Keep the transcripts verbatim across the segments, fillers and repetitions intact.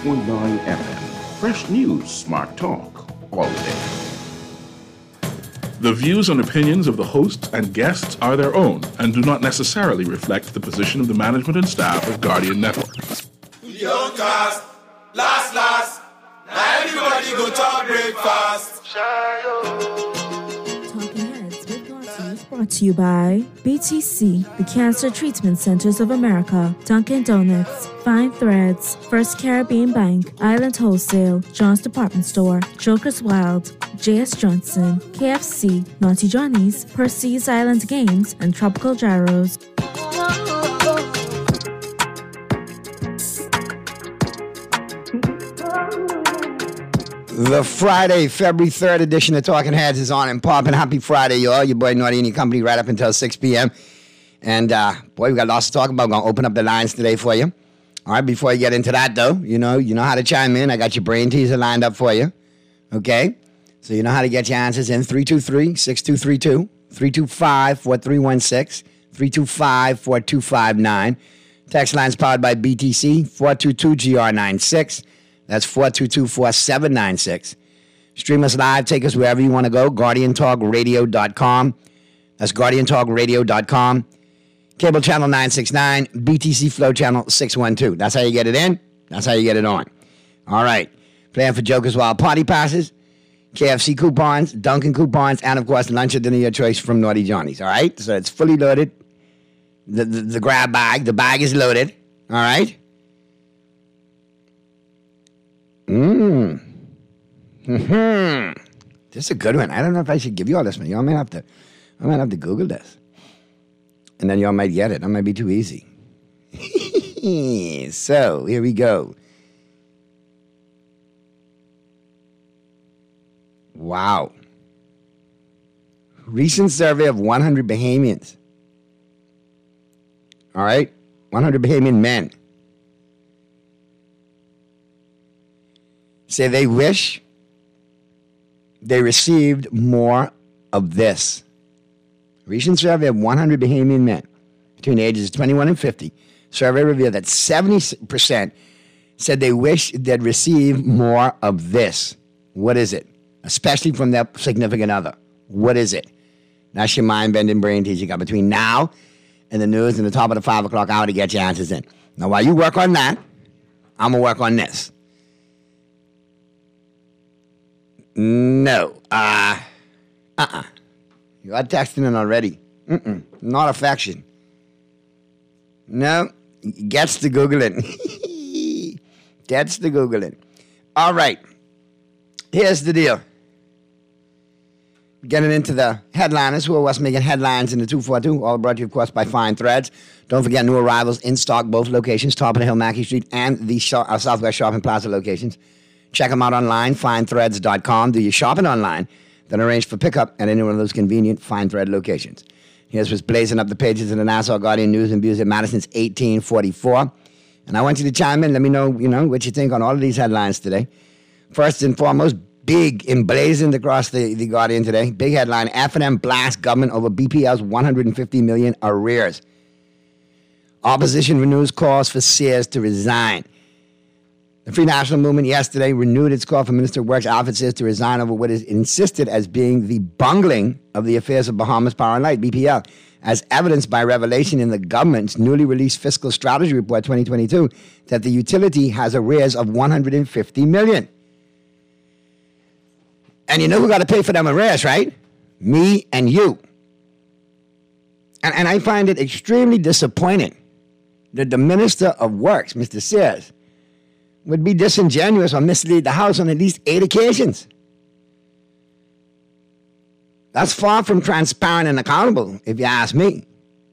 point nine F M. Fresh news, smart talk, all day. The views and opinions of the hosts and guests are their own and do not necessarily reflect the position of the management and staff of Guardian Network. Young cast, last, last, now everybody go talk breakfast. Talking Heads with Garty is brought to you by B T C, the Cancer Treatment Centers of America, Dunkin' Donuts, Fine Threads, First Caribbean Bank, Island Wholesale, John's Department Store, Joker's Wild, J S Johnson, K F C, Naughty Johnny's, Percy's Island Games, and Tropical Gyros. The Friday, February third edition of Talking Heads is on and popping. Happy Friday, y'all. Your boy Naughty and your company right up until six p.m. And, uh, boy, we got lots to talk about. I'm going to open up the lines today for you. All right, before you get into that, though, you know, you know how to chime in. I got your brain teaser lined up for you. Okay? So you know how to get your answers in. three two three, six two three two, three two five, four three one six, three two five, four two five nine. Text lines powered by B T C, four two two G R nine six. That's four two two, four seven nine six. Stream us live. Take us wherever you want to go. Guardian Talk Radio dot com. That's Guardian Talk Radio dot com. Cable channel nine six nine. B T C Flow channel six one two. That's how you get it in. That's how you get it on. All right. Playing for Joker's Wild Party Passes, K F C coupons, Dunkin' coupons, and, of course, lunch or dinner your choice from Naughty Johnny's. All right? So it's fully loaded. The, the, the grab bag. The bag is loaded. All right? Mmm. Mm-hmm. This is a good one. I don't know if I should give you all this one. Y'all might have to, I might have to Google this. And then y'all might get it. That might be too easy. So, here we go. Wow. Recent survey of one hundred Bahamians. All right? one hundred Bahamian men. Say they wish they received more of this. Recent survey of one hundred Bahamian men between the ages of twenty-one and fifty. Survey revealed that seventy percent said they wish they'd receive more of this. What is it? Especially from their significant other. What is it? That's your mind-bending brain teaser. You got between now and the news and the top of the five o'clock hour to get your answers in. Now, while you work on that, I'm going to work on this. No. Uh, uh-uh. You are texting in already. Mm-mm. Not affection. No. Gets to Googling. Gets to Googling. All right. Here's the deal. Getting into the headliners who are what's making headlines in the two forty-two. All brought to you, of course, by Fine Threads. Don't forget new arrivals in stock, both locations, top of the hill, Mackey Street, and the Sh- uh, Southwest Shopping Plaza locations. Check them out online, fine threads dot com. Do your shopping online, then arrange for pickup at any one of those convenient Fine Thread locations. Here's what's blazing up the pages of the Nassau Guardian News and Views at Madison's eighteen forty-four. And I want you to chime in. Let me know, you know, what you think on all of these headlines today. First and foremost, big emblazoned across the, the Guardian today. Big headline, F and M blasts government over B P L's one hundred fifty million dollars arrears. Opposition renews calls for Sears to resign. The Free National Movement yesterday renewed its call for Minister of Works Alfred Sears to resign over what is insisted as being the bungling of the affairs of Bahamas Power and Light, B P L, as evidenced by revelation in the government's newly released Fiscal Strategy Report twenty twenty-two that the utility has arrears of one hundred fifty million dollars. And you know who got to pay for them arrears, right? Me and you. And, and I find it extremely disappointing that the Minister of Works, Mister Sears, would be disingenuous or mislead the House on at least eight occasions. That's far from transparent and accountable, if you ask me.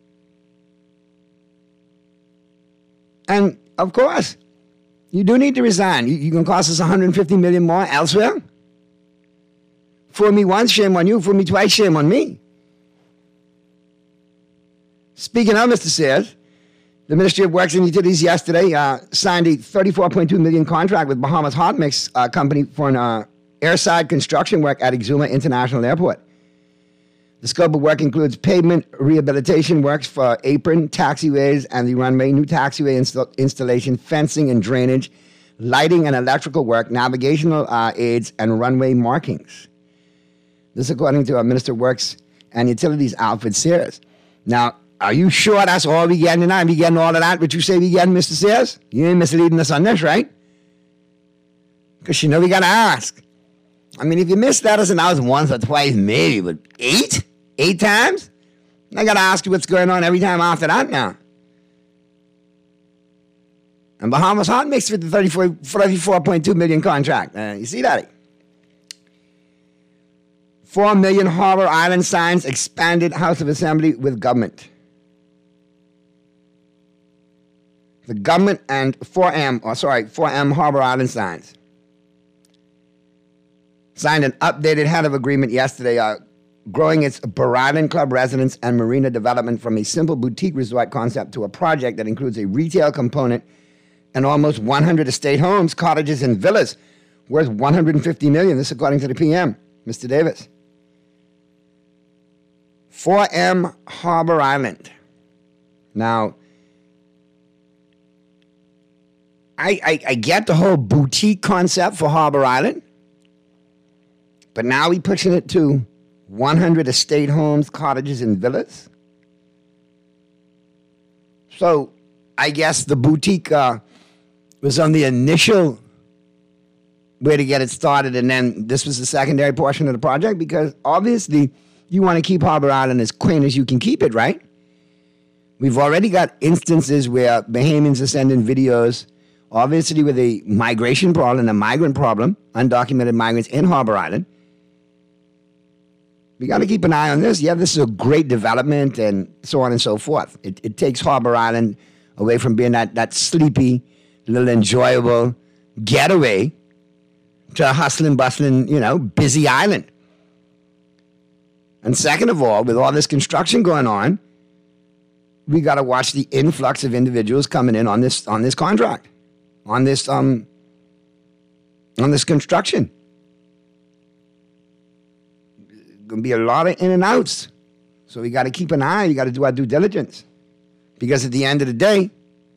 And, of course, you do need to resign. You, you can cost us one hundred fifty million dollars more elsewhere. Fool me once, shame on you. Fool me twice, shame on me. Speaking of Mister Sears, the Ministry of Works and Utilities yesterday uh, signed a thirty-four point two million dollars contract with Bahamas Hot Mix uh, Company for an uh, airside construction work at Exuma International Airport. The scope of work includes pavement rehabilitation works for apron, taxiways, and the runway, new taxiway inst- installation, fencing and drainage, lighting and electrical work, navigational uh, aids, and runway markings. This according to our Minister of Works and Utilities, Alfred Sears. Now, are you sure that's all we getting tonight? We getting all of that, what you say we getting, Mister Sears? You ain't misleading us on this, right? Because you know we got to ask. I mean, if you missed that as an hour once or twice, maybe, but eight? Eight times? I got to ask you what's going on every time after that now. And Bahamas Hot mixed with the thirty-four point two million contract. Uh, you see that? Four million Harbor Island signs, expanded House of Assembly with government. The government and four M, or sorry, four M Harbor Island signs signed an updated head of agreement yesterday, uh, growing its Bar Island Club residence and marina development from a simple boutique resort concept to a project that includes a retail component and almost one hundred estate homes, cottages, and villas worth one hundred fifty million dollars. This according to the P M, Mister Davis. four M Harbor Island. Now, I, I, I get the whole boutique concept for Harbor Island, but now we pushing it to one hundred estate homes, cottages, and villas. So I guess the boutique uh, was on the initial way to get it started, and then this was the secondary portion of the project, because obviously you want to keep Harbor Island as quaint as you can keep it, right? We've already got instances where Bahamians are sending videos, obviously with a migration problem, a migrant problem, undocumented migrants in Harbor Island. We got to keep an eye on this. Yeah, this is a great development and so on and so forth. It, it takes Harbor Island away from being that, that sleepy, little enjoyable getaway to a hustling, bustling, you know, busy island. And second of all, with all this construction going on, we got to watch the influx of individuals coming in on this on this contract, on this um on this construction. Gonna be a lot of in and outs, so we got to keep an eye. We got to do our due diligence, because at the end of the day,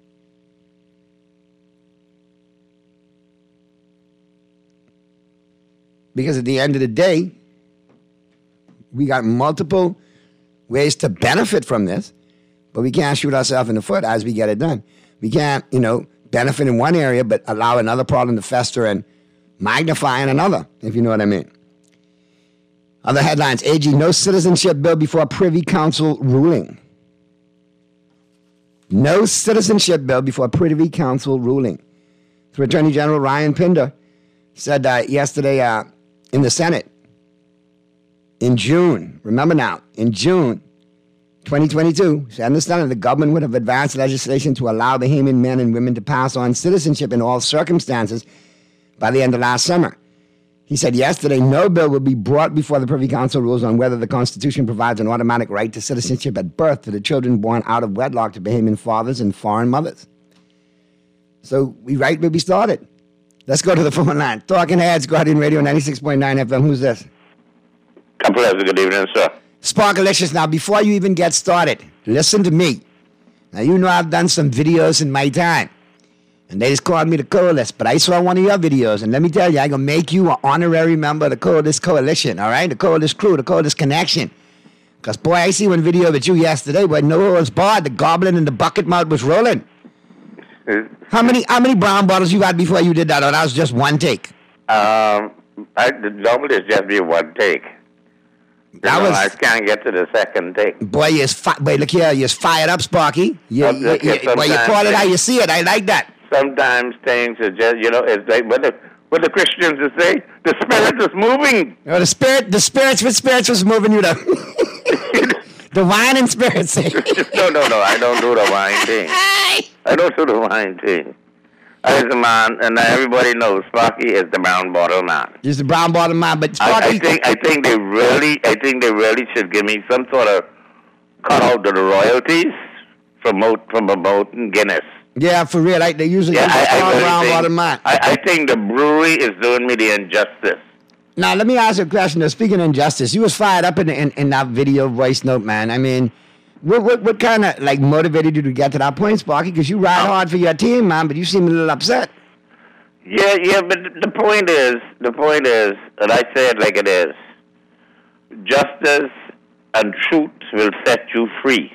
because at the end of the day, we got multiple ways to benefit from this, but we can't shoot ourselves in the foot as we get it done. We can't, you know, benefit in one area, but allow another problem to fester and magnify in another, if you know what I mean. Other headlines: A G, no citizenship bill before Privy Council ruling. No citizenship bill before Privy Council ruling. Through Attorney General Ryan Pinder said uh, yesterday uh, in the Senate, in June, remember now, in June twenty twenty-two, she understood the government would have advanced legislation to allow Bahamian men and women to pass on citizenship in all circumstances by the end of last summer. He said yesterday, no bill will be brought before the Privy Council rules on whether the Constitution provides an automatic right to citizenship at birth to the children born out of wedlock to Bahamian fathers and foreign mothers. So we right where we started. Let's go to the phone line. Talking Heads, Guardian Radio ninety-six point nine F M. Who's this? Pleasure. Good evening, sir. Sparkalicious. Now, before you even get started, listen to me. Now, you know I've done some videos in my time, and they just called me the Coalition, but I saw one of your videos, and let me tell you, I'm going to make you an honorary member of the Coalition Coalition, all right? The Coalition crew, the Coalition connection. Because, boy, I see one video with you yesterday where no one was barred. The goblin in the bucket mouth was rolling. How many how many brown bottles you had before you did that, or that was just one take? Um, I, the normally it's just be one take. That you know, was, I can't get to the second take. Boy, you're fi- boy, look here, you're fired up, Sparky. You, Look, look, you, you, boy, you call it how you see it. I like that. Sometimes things are just, you know, it's like what the what the Christians would say. The spirit is moving. Oh, the spirit, the spirits with spirits was moving you to the wine and spirits. no, no, no. I don't do the wine thing. I don't do the wine thing. I'm the man, and everybody knows Sparky is the brown bottle man. He's the brown bottle man, but Sparky. I, I think I think they really I think they really should give me some sort of cut out of the royalties from from promoting Guinness. Yeah, for real. Like they usually yeah, I, I really brown think, bottle man. I, I think the brewery is doing me the injustice. Now let me ask you a question. Though, speaking of injustice, you was fired up in, in in that video voice note, man. I mean. What what, what kind of like motivated you to get to that point, Sparky? Because you ride hard for your team, man, but you seem a little upset. Yeah, yeah, but the point is, the point is, and I say it like it is, justice and truth will set you free.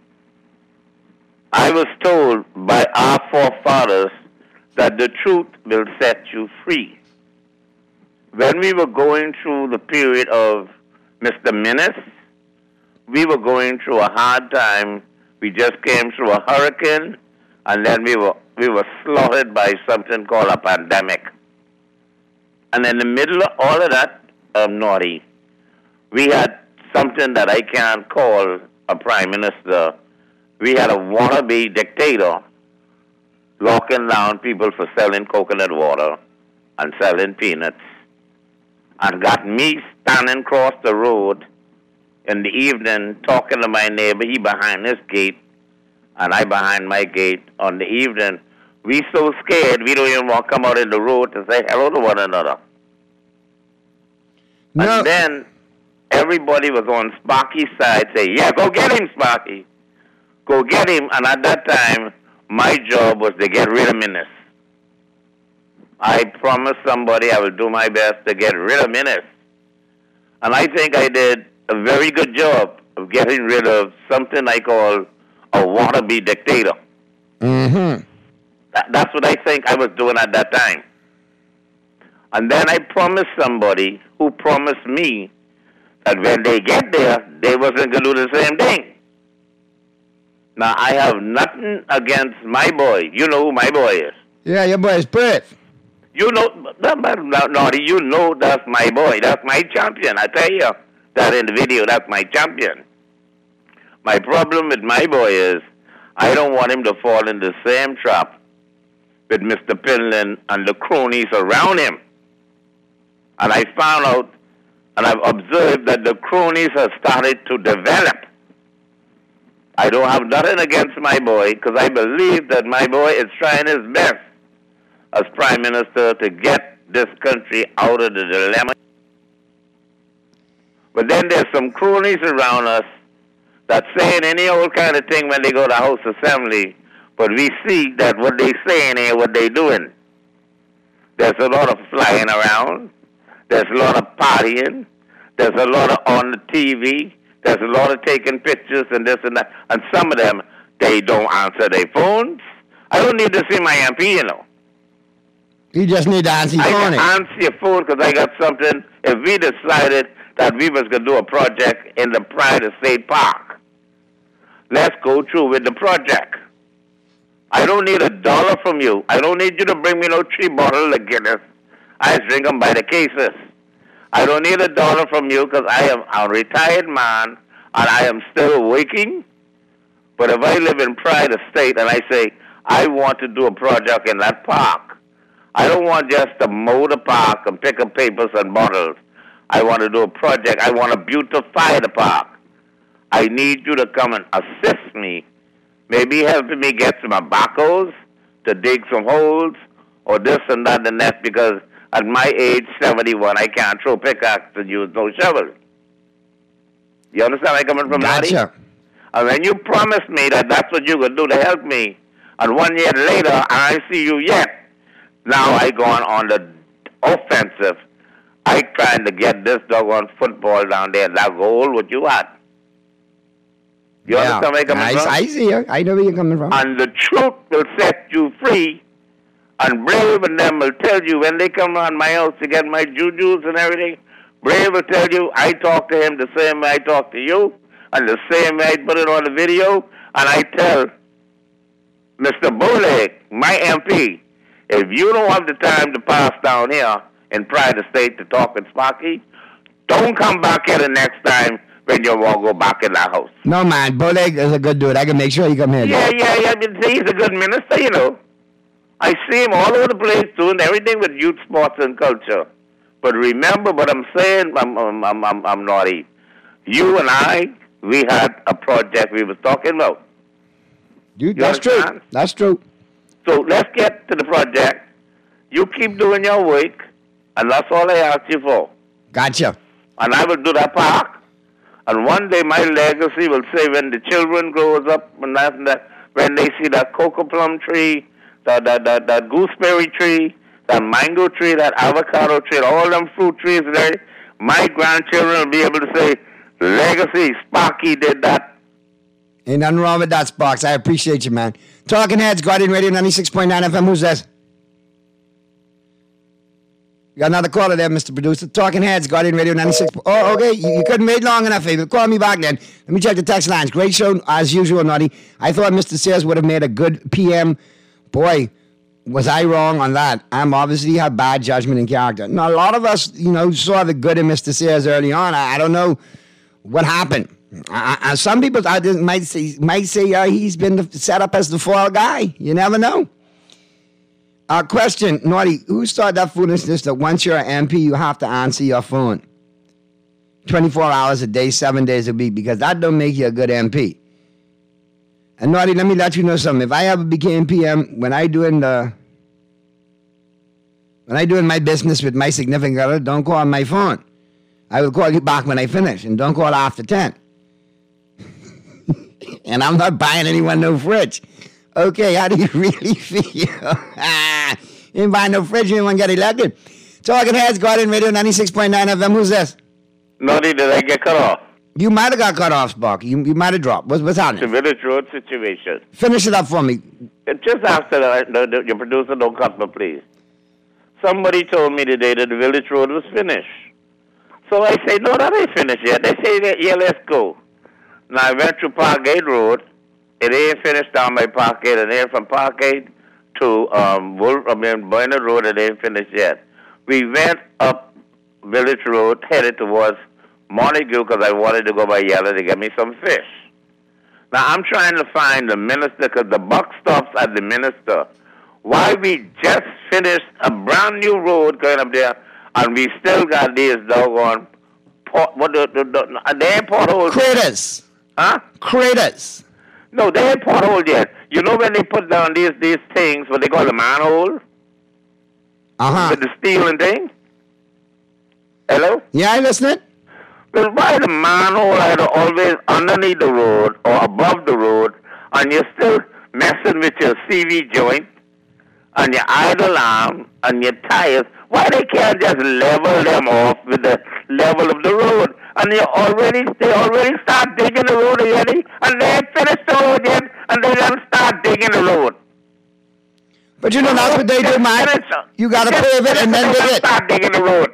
I was told by our forefathers that the truth will set you free. When we were going through the period of Mister Menace, we were going through a hard time. We just came through a hurricane, and then we were we were slaughtered by something called a pandemic. And in the middle of all of that, um, naughty, we had something that I can't call a prime minister. We had a wannabe dictator locking down people for selling coconut water and selling peanuts, and got me standing across the road in the evening talking to my neighbor, he behind his gate, and I behind my gate on the evening. We so scared we don't even want to come out in the road to say hello to one another. No. And then everybody was on Sparky's side, say, yeah, go get him, Sparky. Go get him. And at that time, my job was to get rid of Menace. I promised somebody I will do my best to get rid of Menace. And I think I did a very good job of getting rid of something I call a wannabe dictator. Mm-hmm. That, that's what I think I was doing at that time. And then I promised somebody who promised me that when they get there, they wasn't going to do the same thing. Now, I have nothing against my boy. You know who my boy is. Yeah, your boy is Brett. You know, Naughty, you know that's my boy. That's my champion. I tell you that in the video, that's my champion. My problem with my boy is I don't want him to fall in the same trap with Mister Pinland and the cronies around him. And I found out, and I've observed that the cronies have started to develop. I don't have nothing against my boy, because I believe that my boy is trying his best as Prime Minister to get this country out of the dilemma. But then there's some cronies around us that saying any old kind of thing when they go to House Assembly, but we see that what they saying ain't what they doing. There's a lot of flying around. There's a lot of partying. There's a lot of on the T V. There's a lot of taking pictures and this and that. And some of them, they don't answer their phones. I don't need to see my M P, you know. You just need to answer your I phone. I can answer your phone because I got something. If we decided that we was going to do a project in the Pride State Park, let's go through with the project. I don't need a dollar from you. I don't need you to bring me no three bottles of Guinness. I drink them by the cases. I don't need a dollar from you because I am a retired man and I am still working. But if I live in Pride Estate and I say, I want to do a project in that park, I don't want just to mow the park and pick up papers and bottles. I want to do a project. I want to beautify the park. I need you to come and assist me. Maybe helping me get some backhoes to dig some holes or this and that and that, because at my age, seventy-one, I can't throw pickaxe and use no shovel. You understand where I'm coming from, Laddie? Gotcha. And when you promised me that that's what you're going to do to help me, and one year later, I see you yet, now I go on, on the offensive. I trying to get this doggone football down there, that goal, what you had. You yeah. understand where I'm coming I, from? I see you. I know where you're coming from. And the truth will set you free. And Brave and them will tell you when they come around my house to get my jujus and everything, Brave will tell you I talk to him the same way I talk to you, and the same way I put it on the video, and I tell Mister Bowleg, my M P, if you don't have the time to pass down here in Pride Estate to talk with Sparky, don't come back here the next time when you want to go back in that house. No, man. Bowleg is a good dude. I can make sure you come here. Yeah, yeah, yeah. He's a good minister, you know. I see him all over the place doing everything with youth, sports, and culture. But remember what I'm saying, I'm, I'm, I'm, I'm, I'm naughty. You and I, we had a project we was talking about. Dude, You that's understand? true. That's true. So let's get to the project. You keep doing your work, and that's all I ask you for. Gotcha. And I will do that park. And one day my legacy will say when the children grows up, and that, and that when they see that cocoa plum tree, that, that, that, that gooseberry tree, that mango tree, that avocado tree, all them fruit trees there, my grandchildren will be able to say, legacy, Sparky did that. Ain't nothing wrong with that, Sparks. I appreciate you, man. Talking Heads, Guardian Radio ninety-six point nine F M. Who's this? You got another caller there, Mister Producer. Talking Heads, Guardian Radio ninety-six. Oh, okay. You, you couldn't wait long enough, Ava. Call me back then. Let me check the text lines. Great show, as usual, Naughty. I thought Mister Sears would have made a good P M. Boy, was I wrong on that. I'm obviously have bad judgment and character. Now, a lot of us, you know, saw the good in Mister Sears early on. I, I don't know what happened. I, I, some people I just might say, might say uh, he's been the, set up as the fall guy. You never know. Uh, question, Naughty, who started that foolishness that once you're an M P, you have to answer your phone twenty-four hours a day, seven days a week, because that don't make you a good M P. And Naughty, let me let you know something. If I ever became P M, when I doing the, when I doing my business with my significant other, don't call on my phone. I will call you back when I finish, and don't call after ten. And I'm not buying anyone no fridge. Okay, how do you really feel? You ain't buying no fridge, you ain't want to get elected. Talking Heads, Guardian Radio ninety-six point nine F M. Who's this? Naughty, did I get cut off? You might have got cut off, Sparky. You, you might have dropped. What's, what's happening? The Village Road situation. Finish it up for me. Just after the, the, the, your producer, don't cut me, please. Somebody told me today that the Village Road was finished. So I say, no, that ain't finished yet. They say, that, yeah, let's go. Now, I went through Parkgate Road. It ain't finished down by Parkgate. And then from Parkgate to um, Wolf, I mean, Boyner Road, it ain't finished yet. We went up Village Road, headed towards Montague, because I wanted to go by Yellow to get me some fish. Now, I'm trying to find the minister, because the buck stops at the minister. Why we just finished a brand new road going up there, and we still got these doggone pot, what the, the, the, they ain't potholes. Craters. Huh? Craters. No, they ain't potholes yet. You know when they put down these these things, what they call the manhole? Uh-huh. With the steel and thing? Hello? Yeah, I listening? Well, why the manhole either always underneath the road or above the road, and you're still messing with your C V joint and your idle arm and your tires? Why they can't just level them off with the level of the road? And they already they already start digging the road already, and they ain't finished the road yet, and they don't start digging the road. But you know that's what they do, man. You gotta pave it and then dig it. Start digging the road.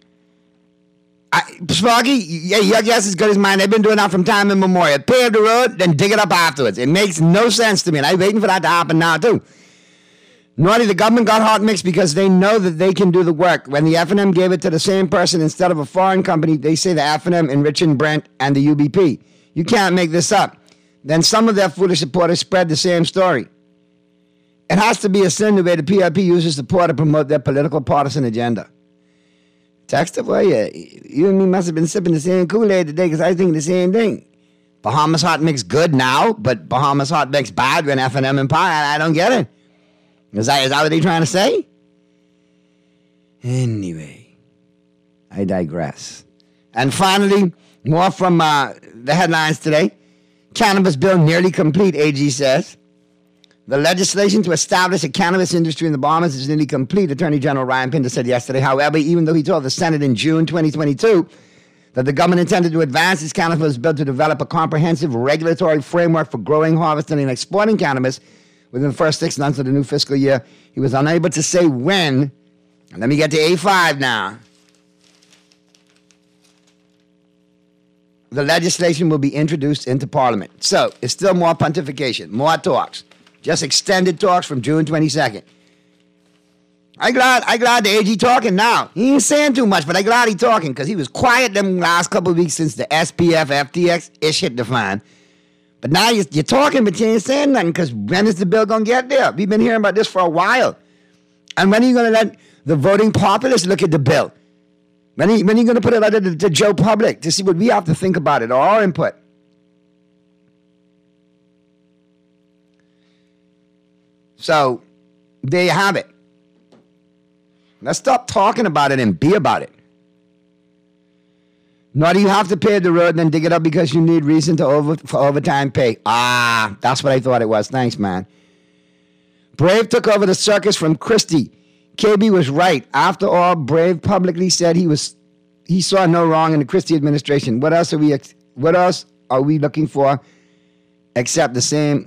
I, Sparky, yeah, your guess is as good as mine. They've been doing that from time immemorial. Pave the road, then dig it up afterwards. It makes no sense to me, and I'm waiting for that to happen now, too. Naughty, the government got hot mixed because they know that they can do the work. When the F and M gave it to the same person instead of a foreign company, they say the F and M enriching Brent and the U B P. You can't make this up. Then some of their foolish supporters spread the same story. It has to be a sin the way the P R P uses the poor to promote their political partisan agenda. Text it for you. You and me must have been sipping the same Kool-Aid today because I think the same thing. Bahamas hot mix good now, but Bahamas hot mix bad when F and M and Pi. I, I don't get it. Is that, is that what they're trying to say? Anyway, I digress. And finally, more from uh, the headlines today. Cannabis bill nearly complete, A G says. The legislation to establish a cannabis industry in the Bahamas is nearly complete, Attorney General Ryan Pinto said yesterday. However, even though he told the Senate in June twenty twenty-two that the government intended to advance its cannabis bill to develop a comprehensive regulatory framework for growing, harvesting, and exporting cannabis within the first six months of the new fiscal year, he was unable to say when. Let me get to A five now. The legislation will be introduced into Parliament. So, it's still more pontification, more talks. Just extended talks from June twenty-second. I glad I glad the A G talking now. He ain't saying too much, but I glad he talking because he was quiet them last couple of weeks since the S P F, F T X ish hit the fan. But now you're, you're talking, but you ain't saying nothing because when is the bill going to get there? We've been hearing about this for a while. And when are you going to let the voting populace look at the bill? When are you, when are you going to put it out to, to Joe Public to see what we have to think about it or our input? So, there you have it. Let's stop talking about it and be about it. Nor do you have to pay the road and then dig it up because you need reason to over, for overtime pay. Ah, that's what I thought it was. Thanks, man. Brave took over the circus from Christie. K B was right. After all, Brave publicly said he was he saw no wrong in the Christie administration. What else are we what else are we looking for except the same?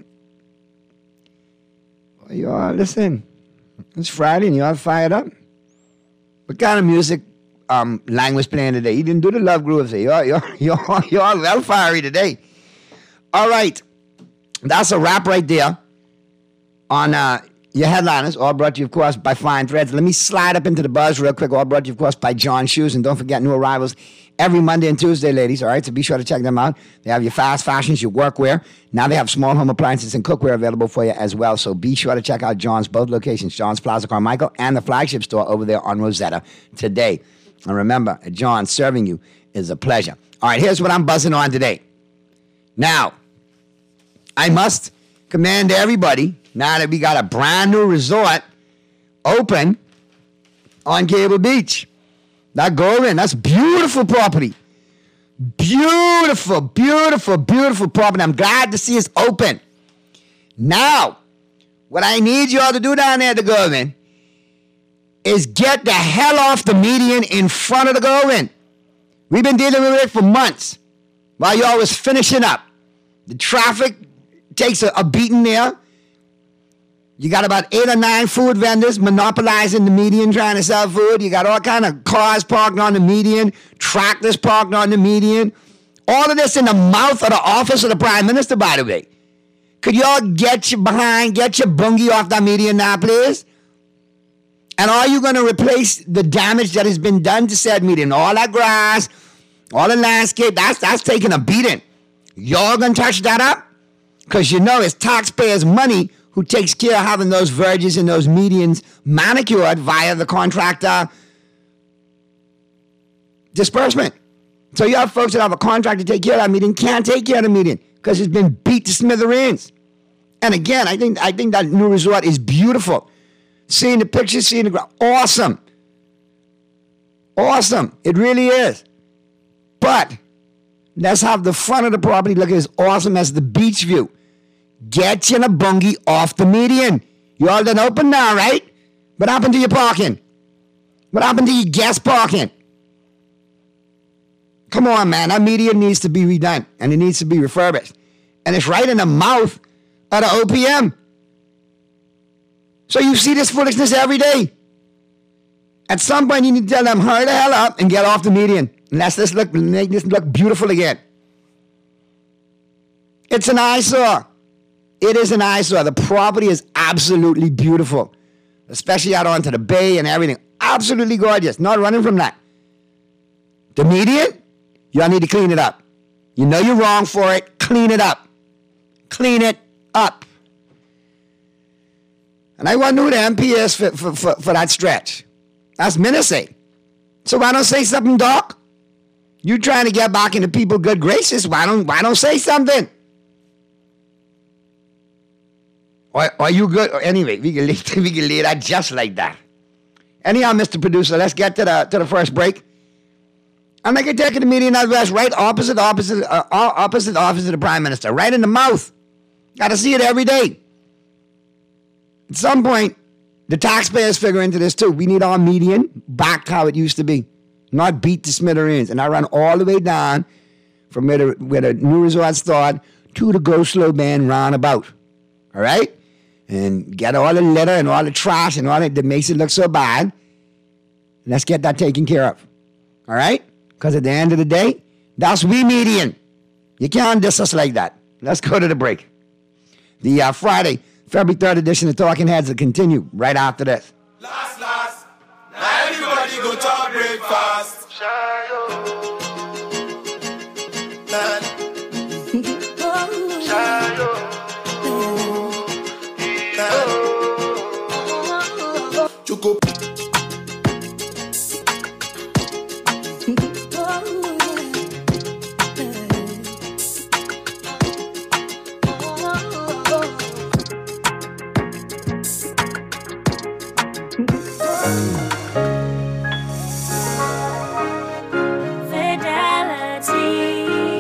Well, y'all, listen. It's Friday and y'all fired up. What kind of music um, Lang was playing today? He didn't do the love grooves. Y'all, y'all, y'all, y'all well fiery today. All right. That's a wrap right there on uh, your headliners, all brought to you, of course, by Fine Threads. Let me slide up into the buzz real quick, all brought to you, of course, by John Shoes. And don't forget, new arrivals every Monday and Tuesday, ladies, all right? So be sure to check them out. They have your fast fashions, your workwear. Now they have small home appliances and cookware available for you as well. So be sure to check out John's both locations, John's Plaza Carmichael and the flagship store over there on Rosetta today. And remember, at John's, serving you is a pleasure. All right, here's what I'm buzzing on today. Now, I must commend everybody, now that we got a brand new resort open on Cable Beach. That Goldwyn, that's beautiful property. Beautiful, beautiful, beautiful property. I'm glad to see it's open. Now, what I need y'all to do down there at the Goldwyn is get the hell off the median in front of the Goldwyn. We've been dealing with it for months while y'all was finishing up. The traffic takes a, a beating there. You got about eight or nine food vendors monopolizing the median trying to sell food. You got all kind of cars parked on the median, tractors parked on the median. All of this in the mouth of the office of the Prime Minister, by the way. Could y'all get your behind, get your bungie off that median now, please? And are you going to replace the damage that has been done to said median? All that grass, all the landscape, that's, that's taking a beating. Y'all going to touch that up? Because you know it's taxpayers' money who takes care of having those verges and those medians manicured via the contractor disbursement. So you have folks that have a contract to take care of that median can't take care of the median because it's been beat to smithereens. And again, I think I think that new resort is beautiful. Seeing the pictures, seeing the ground, awesome. Awesome. It really is. But let's have the front of the property look as awesome as the beach view. Get you in a bungie off the median. You all done open now, right? What happened to your parking? What happened to your guest parking? Come on, man. That median needs to be redone, and it needs to be refurbished. And it's right in the mouth of the O P M. So you see this foolishness every day. At some point, you need to tell them, hurry the hell up and get off the median. And let's this look, make this look beautiful again. It's an eyesore. It is an eyesore. The property is absolutely beautiful, especially out onto the bay and everything. Absolutely gorgeous. Not running from that. The median, y'all need to clean it up. You know you're wrong for it. Clean it up. Clean it up. And I wonder who the M P is for, for, for, for that stretch. That's Minnesay. So why don't say something, Doc? You trying to get back into people's good graces. Why don't, why don't say something? Or are you good? Anyway, we can, leave, we can leave that just like that. Anyhow, Mister Producer, let's get to the to the first break. I'm going to take the median out west, right opposite, opposite, uh, opposite office of the Prime Minister, right in the mouth. Got to see it every day. At some point, the taxpayers figure into this too. We need our median back to how it used to be, not beat to smithereens. And I run all the way down from where the, where the new resort started to the Go Slow Band roundabout. All right? And get all the litter and all the trash and all that that makes it look so bad. Let's get that taken care of. All right? Because at the end of the day, that's we median. You can't diss us like that. Let's go to the break. The uh, Friday, February third edition of Talking Heads will continue right after this. Last, last, now everybody go to breakfast. Chuko.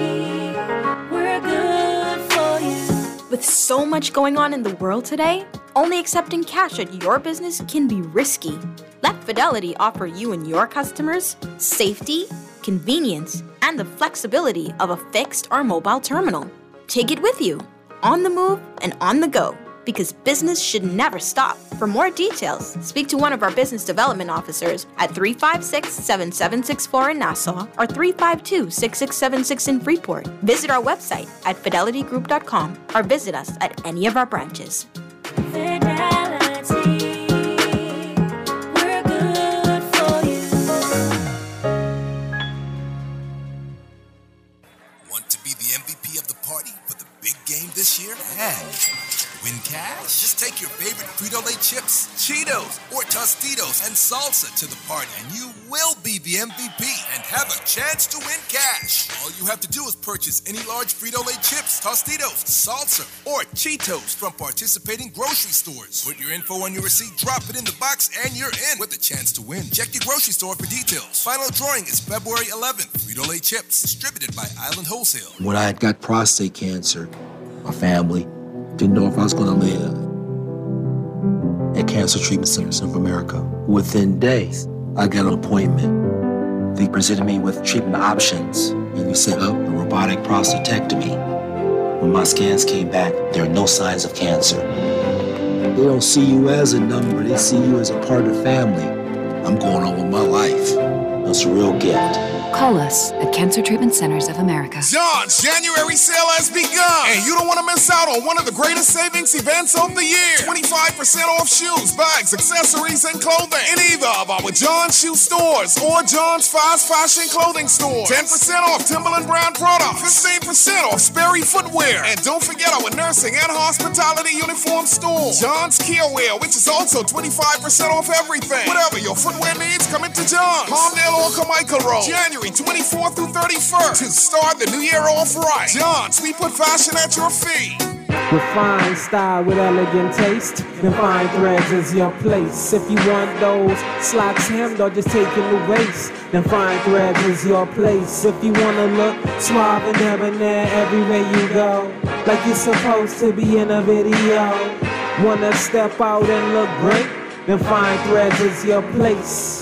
With so much going on in the world today, Only accepting cash at your business can be risky. Let Fidelity offer you and your customers safety, convenience, and the flexibility of a fixed or mobile terminal. Take it with you, on the move and on the go, because business should never stop. For more details, speak to one of our business development officers at three five six, seven seven six four in Nassau or three five two, six six seven six in Freeport. Visit our website at fidelity group dot com or visit us at any of our branches. Fidelity, we're good for you. Want to be the M V P of the party for the big game this year? And win cash? Just take your favorite Frito-Lay chips, Cheetos, or Tostitos and salsa to the party, and you will be the M V P and have a chance to win cash. All you have to do is purchase any large Frito-Lay chips, Tostitos, salsa, or Cheetos from participating grocery stores. Put your info on your receipt, drop it in the box, and you're in with a chance to win. Check your grocery store for details. Final drawing is February eleventh. Frito-Lay chips, distributed by Island Wholesale. When I had got prostate cancer, my family didn't know if I was going to live. At Cancer Treatment Centers of America, within days, I got an appointment. They presented me with treatment options, and we set up a robotic prostatectomy. When my scans came back, there are no signs of cancer. They don't see you as a number, they see you as a part of the family. I'm going on with my life. That's a real gift. Call us at Cancer Treatment Centers of America. John's January sale has begun, and you don't want to miss out on one of the greatest savings events of the year. twenty-five percent off shoes, bags, accessories, and clothing in either of our John's shoe stores or John's fast fashion clothing stores. ten percent off Timberland brand products, fifteen percent off Sperry footwear, and don't forget our nursing and hospitality uniform store. John's Kia Wear, which is also twenty-five percent off everything. Whatever your footwear needs, come into John's. Palmdale or Carmichael Road. January twenty-fourth through thirty-first to start the new year off right. John's, we put fashion at your feet. Refined style with elegant taste, then fine threads is your place. If you want those slacks hemmed or just taking the waist, then fine threads is your place. If you wanna look suave and debonair everywhere you go, like you're supposed to be in a video, wanna step out and look great, then fine threads is your place.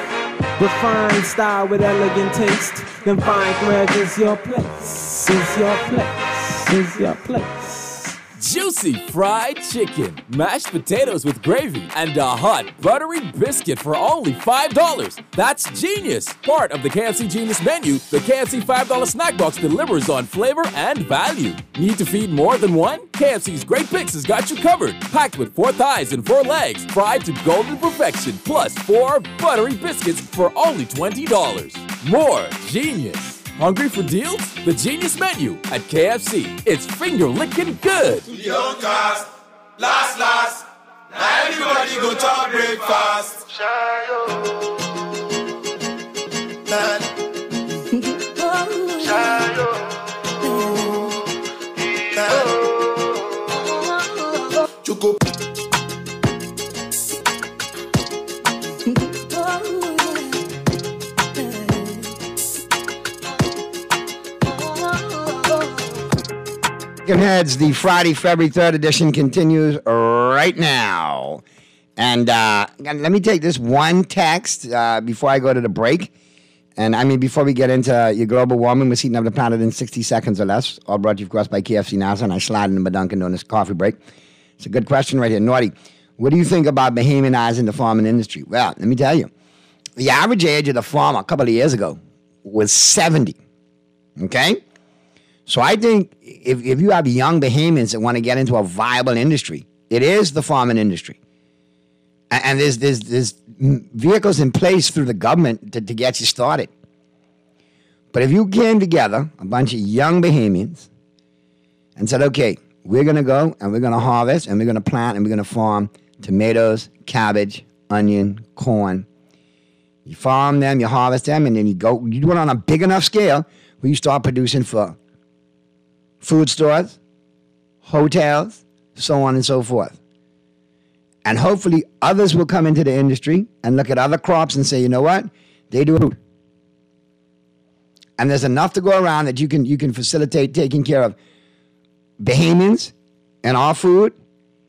Refined style with elegant taste, then fine threads is your place, is your place, is your place. Juicy fried chicken, mashed potatoes with gravy, and a hot buttery biscuit for only five dollars. That's genius! Part of the K F C Genius menu, the K F C five dollar snack box delivers on flavor and value. Need to feed more than one? K F C's Great Picks has got you covered. Packed with four thighs and four legs, fried to golden perfection, plus four buttery biscuits for only twenty dollars. More genius! Hungry for deals? The Genius Menu at K F C. It's finger-licking good. Young cast, last, last. Now everybody go to breakfast. Choco. Heads, the Friday, February third edition continues right now. And uh, let me take this one text uh, before I go to the break. And I mean, before we get into your global warming, we're heating up the planet in sixty seconds or less. All brought to you, of course, by K F C Nassau. And I slide into my Dunkin' Donuts coffee break. It's a good question right here. Naughty, what do you think about Bahamianizing the farming industry? Well, let me tell you. The average age of the farmer a couple of years ago was seventy. Okay? So I think if, if you have young Bahamians that want to get into a viable industry, it is the farming industry. And, and there's, there's, there's vehicles in place through the government to, to get you started. But if you came together, a bunch of young Bahamians, and said, okay, we're going to go and we're going to harvest and we're going to plant and we're going to farm tomatoes, cabbage, onion, corn. You farm them, you harvest them, and then you go, you do it on a big enough scale where you start producing for food stores, hotels, so on and so forth. And hopefully others will come into the industry and look at other crops and say, you know what? They do it. And there's enough to go around that you can you can facilitate taking care of Bahamians and our food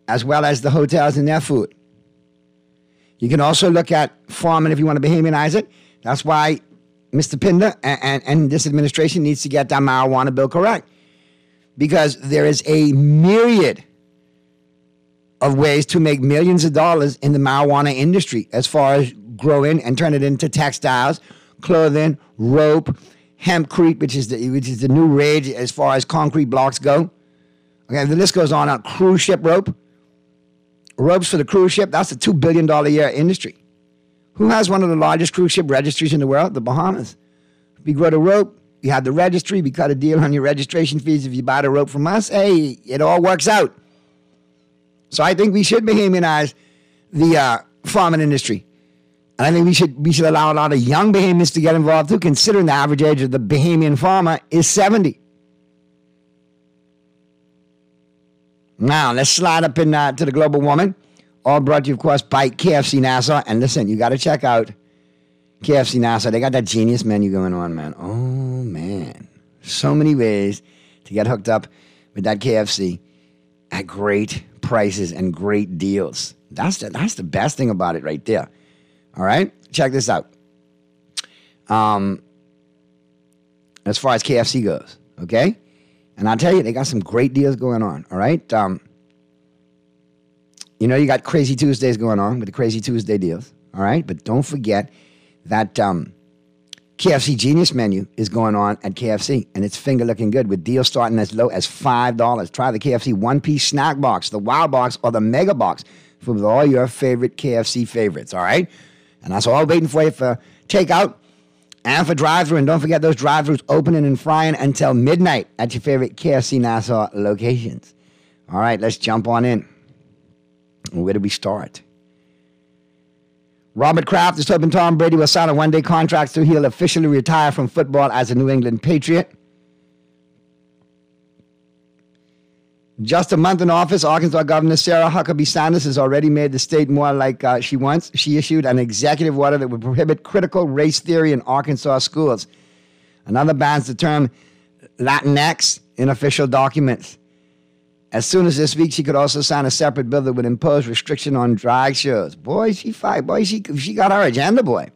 as well as the hotels and their food. You can also look at farming if you want to Bahamianize it. That's why Mister Pinder and, and, and this administration needs to get that marijuana bill correct. Because there is a myriad of ways to make millions of dollars in the marijuana industry as far as growing and turn it into textiles, clothing, rope, hempcrete, which is the which is the new rage as far as concrete blocks go. Okay, the list goes on. On cruise ship rope, ropes for the cruise ship. That's a two billion dollar a year industry. Who has one of the largest cruise ship registries in the world? The Bahamas. We grow the rope. You have the registry. We cut a deal on your registration fees if you buy the rope from us. Hey, it all works out. So I think we should Bahamianize the uh, farming industry. And I think we should we should allow a lot of young Bahamians to get involved too, considering the average age of the Bahamian farmer is seventy. Now, let's slide up in uh, to the Global Woman. All brought to you, of course, by K F C Nassau. And listen, you got to check out K F C Nassau. They got that genius menu going on, man. Oh, man. So many ways to get hooked up with that K F C at great prices and great deals. That's the, that's the best thing about it right there. All right? Check this out. Um, as far as K F C goes, okay? And I'll tell you, they got some great deals going on, all right? Um, you know, you got Crazy Tuesdays going on with the Crazy Tuesday deals, all right? But don't forget that um, K F C Genius Menu is going on at K F C, and it's finger looking good with deals starting as low as five dollars. Try the K F C one-piece snack box, the Wow Box, or the Mega Box for all your favorite K F C favorites, all right? And that's all waiting for you for takeout and for drive-thru. And don't forget those drive-thrus opening and frying until midnight at your favorite K F C Nassau locations. All right, let's jump on in. Where do we start? Robert Kraft is hoping Tom Brady will sign a one-day contract so he'll officially retire from football as a New England Patriot. Just a month in office, Arkansas Governor Sarah Huckabee Sanders has already made the state more like uh, she wants. She issued an executive order that would prohibit critical race theory in Arkansas schools. Another bans the term Latinx in official documents. As soon as this week, she could also sign a separate bill that would impose restriction on drag shows. Boy, she fight. Boy, she she got her agenda, boy.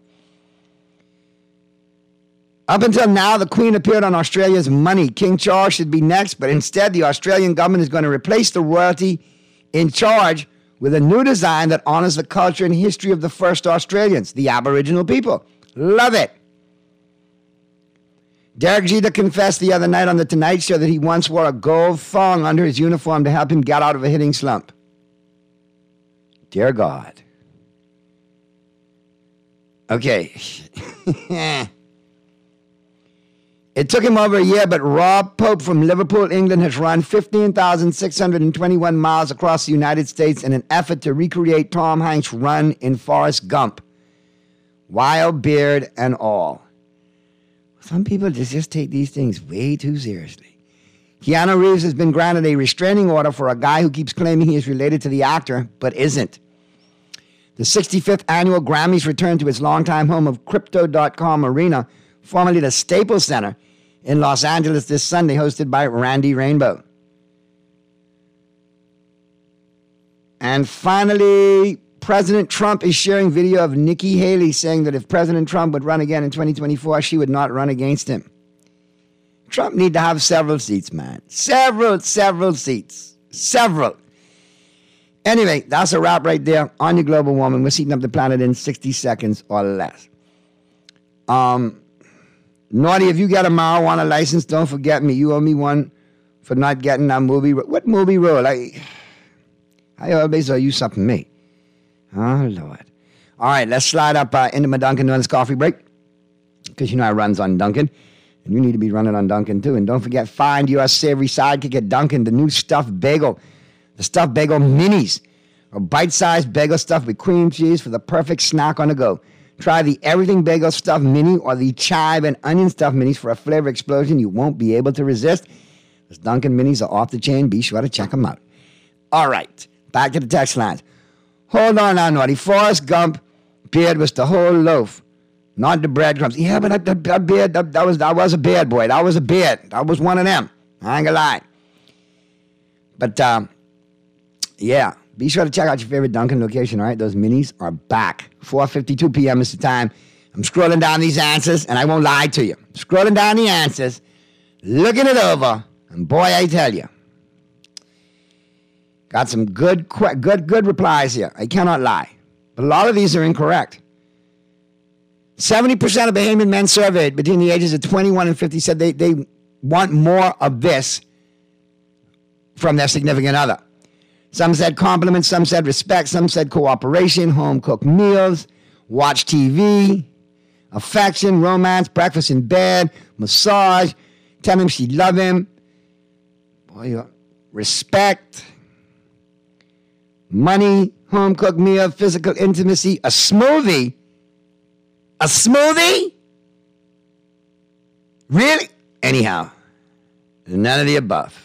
Up until now, the Queen appeared on Australia's Money. King Charles should be next, but instead, the Australian government is going to replace the royalty in charge with a new design that honors the culture and history of the first Australians, the Aboriginal people. Love it. Derek Jeter confessed the other night on The Tonight Show that he once wore a gold thong under his uniform to help him get out of a hitting slump. Dear God. Okay. It took him over a year, but Rob Pope from Liverpool, England, has run fifteen thousand six hundred twenty-one miles across the United States in an effort to recreate Tom Hanks' run in Forrest Gump. Wild beard and all. Some people just, just take these things way too seriously. Keanu Reeves has been granted a restraining order for a guy who keeps claiming he is related to the actor, but isn't. The sixty-fifth annual Grammys returned to its longtime home of Crypto dot com Arena, formerly the Staples Center, in Los Angeles this Sunday, hosted by Randy Rainbow. And finally, President Trump is sharing video of Nikki Haley saying that if President Trump would run again in twenty twenty-four, she would not run against him. Trump need to have several seats, man. Several, several seats. Several. Anyway, that's a wrap right there on your Global Woman. We're heating up the planet in sixty seconds or less. Um, Naughty, if you get a marijuana license, don't forget me. You owe me one for not getting that movie. What movie role? I, I always owe you something, me. Oh, Lord. All right, let's slide up uh, into my Dunkin' Donuts coffee break. Because you know I runs on Dunkin'. And you need to be running on Dunkin' too. And don't forget, find your savory sidekick at Dunkin', the new stuffed bagel. The stuffed bagel minis. A bite-sized bagel stuffed with cream cheese for the perfect snack on the go. Try the Everything Bagel Stuffed Mini or the Chive and Onion Stuffed Minis for a flavor explosion you won't be able to resist. Those Dunkin' Minis are off the chain. Be sure to check them out. All right, back to the text lines. Hold on now, Naughty. Forrest Gump beard was the whole loaf, not the breadcrumbs. Yeah, but that, that, that beard, that, that, was, that was a beard, boy. That was a beard. That was one of them. I ain't gonna lie. But, um, yeah, Be sure to check out your favorite Dunkin' location, all right? Those minis are back. four fifty-two p.m. is the time. I'm scrolling down these answers, and I won't lie to you. Scrolling down the answers, looking it over, and boy, I tell you, got some good, good, good replies here. I cannot lie. But a lot of these are incorrect. seventy percent of Bahamian men surveyed between the ages of twenty-one and fifty said they, they want more of this from their significant other. Some said compliments, some said respect, some said cooperation, home-cooked meals, watch T V, affection, romance, breakfast in bed, massage, tell him she love him, boy, respect, money, home-cooked meal, physical intimacy, a smoothie. A smoothie? Really? Anyhow, none of the above.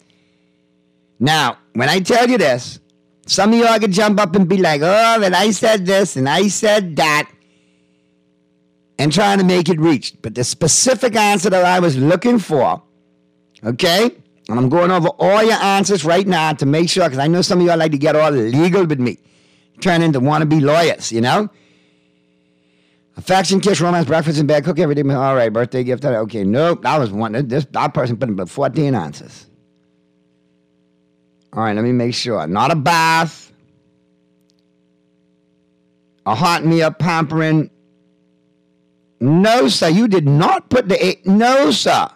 Now, when I tell you this, some of y'all can jump up and be like, oh, that I said this and I said that, and trying to make it reach. But the specific answer that I was looking for, okay, and I'm going over all your answers right now to make sure, because I know some of y'all like to get all legal with me, turn into wannabe lawyers, you know? Affection, kiss, romance, breakfast in bed, cook everything. All right, birthday gift. Okay, nope. That was one. This that person put in about fourteen answers. All right, let me make sure. Not a bath. A hot meal, pampering. No, sir. You did not put the eight. No, sir.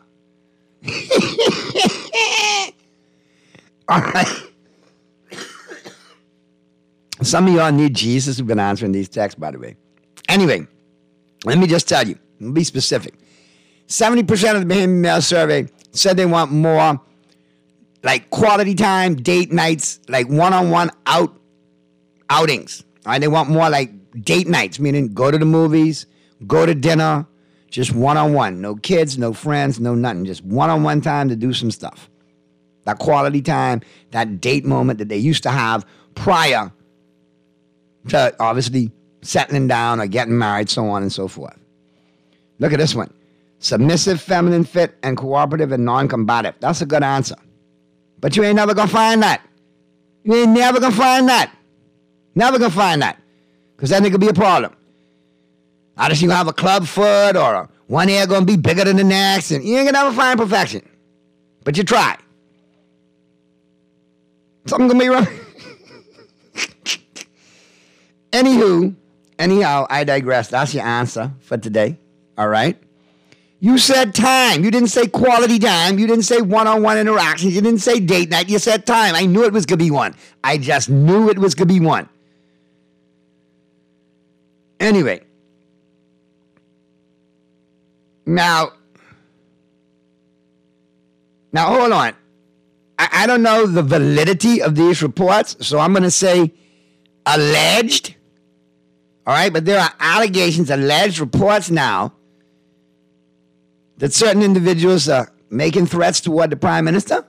All right. Some of y'all need Jesus who've been answering these texts, by the way. Anyway. Let me just tell you, I'll be specific. seventy percent of the Bahamian male survey said they want more like quality time, date nights, like one-on-one out outings. All right, they want more like date nights, meaning go to the movies, go to dinner, just one-on-one. No kids, no friends, no nothing. Just one-on-one time to do some stuff. That quality time, that date moment that they used to have prior to obviously settling down or getting married, so on and so forth. Look at this one. Submissive, feminine, fit, and cooperative and non-combative. That's a good answer. But you ain't never going to find that. You ain't never going to find that. Never going to find that. Because then it could be a problem. Either you going to have a club foot or a, one ear going to be bigger than the next, and you ain't going to ever find perfection. But you try. Something going to be wrong. Anywho, Anyhow, I digress. That's your answer for today. All right? You said time. You didn't say quality time. You didn't say one-on-one interactions. You didn't say date night. You said time. I knew it was going to be one. I just knew it was going to be one. Anyway. Now, now hold on. I, I don't know the validity of these reports, so I'm going to say alleged. All right, but there are allegations, alleged reports now that certain individuals are making threats toward the prime minister.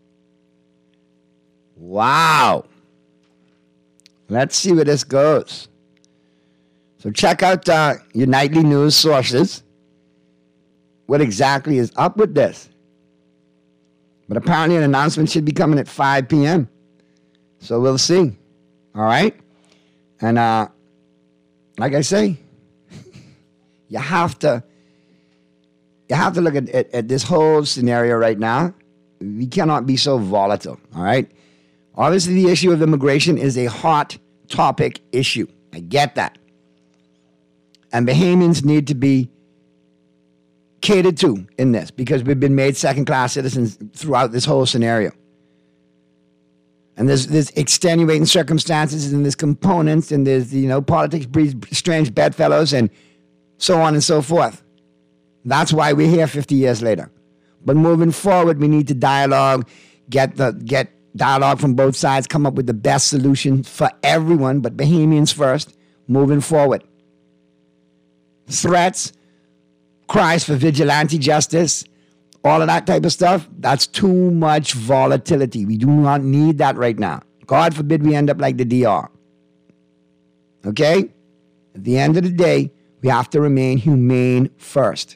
Wow. Let's see where this goes. So check out uh, your nightly news sources. What exactly is up with this? But apparently an announcement should be coming at five p.m. So we'll see. All right? And, uh, like I say, you have to you have to look at, at, at this whole scenario right now. We cannot be so volatile, all right? Obviously, the issue of immigration is a hot topic issue. I get that. And Bahamians need to be catered to in this because we've been made second-class citizens throughout this whole scenario. And there's, there's extenuating circumstances, and there's components, and there's, you know, politics breeds strange bedfellows, and so on and so forth. That's why we're here fifty years later. But moving forward, we need to dialogue, get the get dialogue from both sides, come up with the best solution for everyone, but Bahamians first, moving forward. Threats, cries for vigilante justice, all of that type of stuff, that's too much volatility. We do not need that right now. God forbid we end up like the D R. Okay? At the end of the day, we have to remain humane first.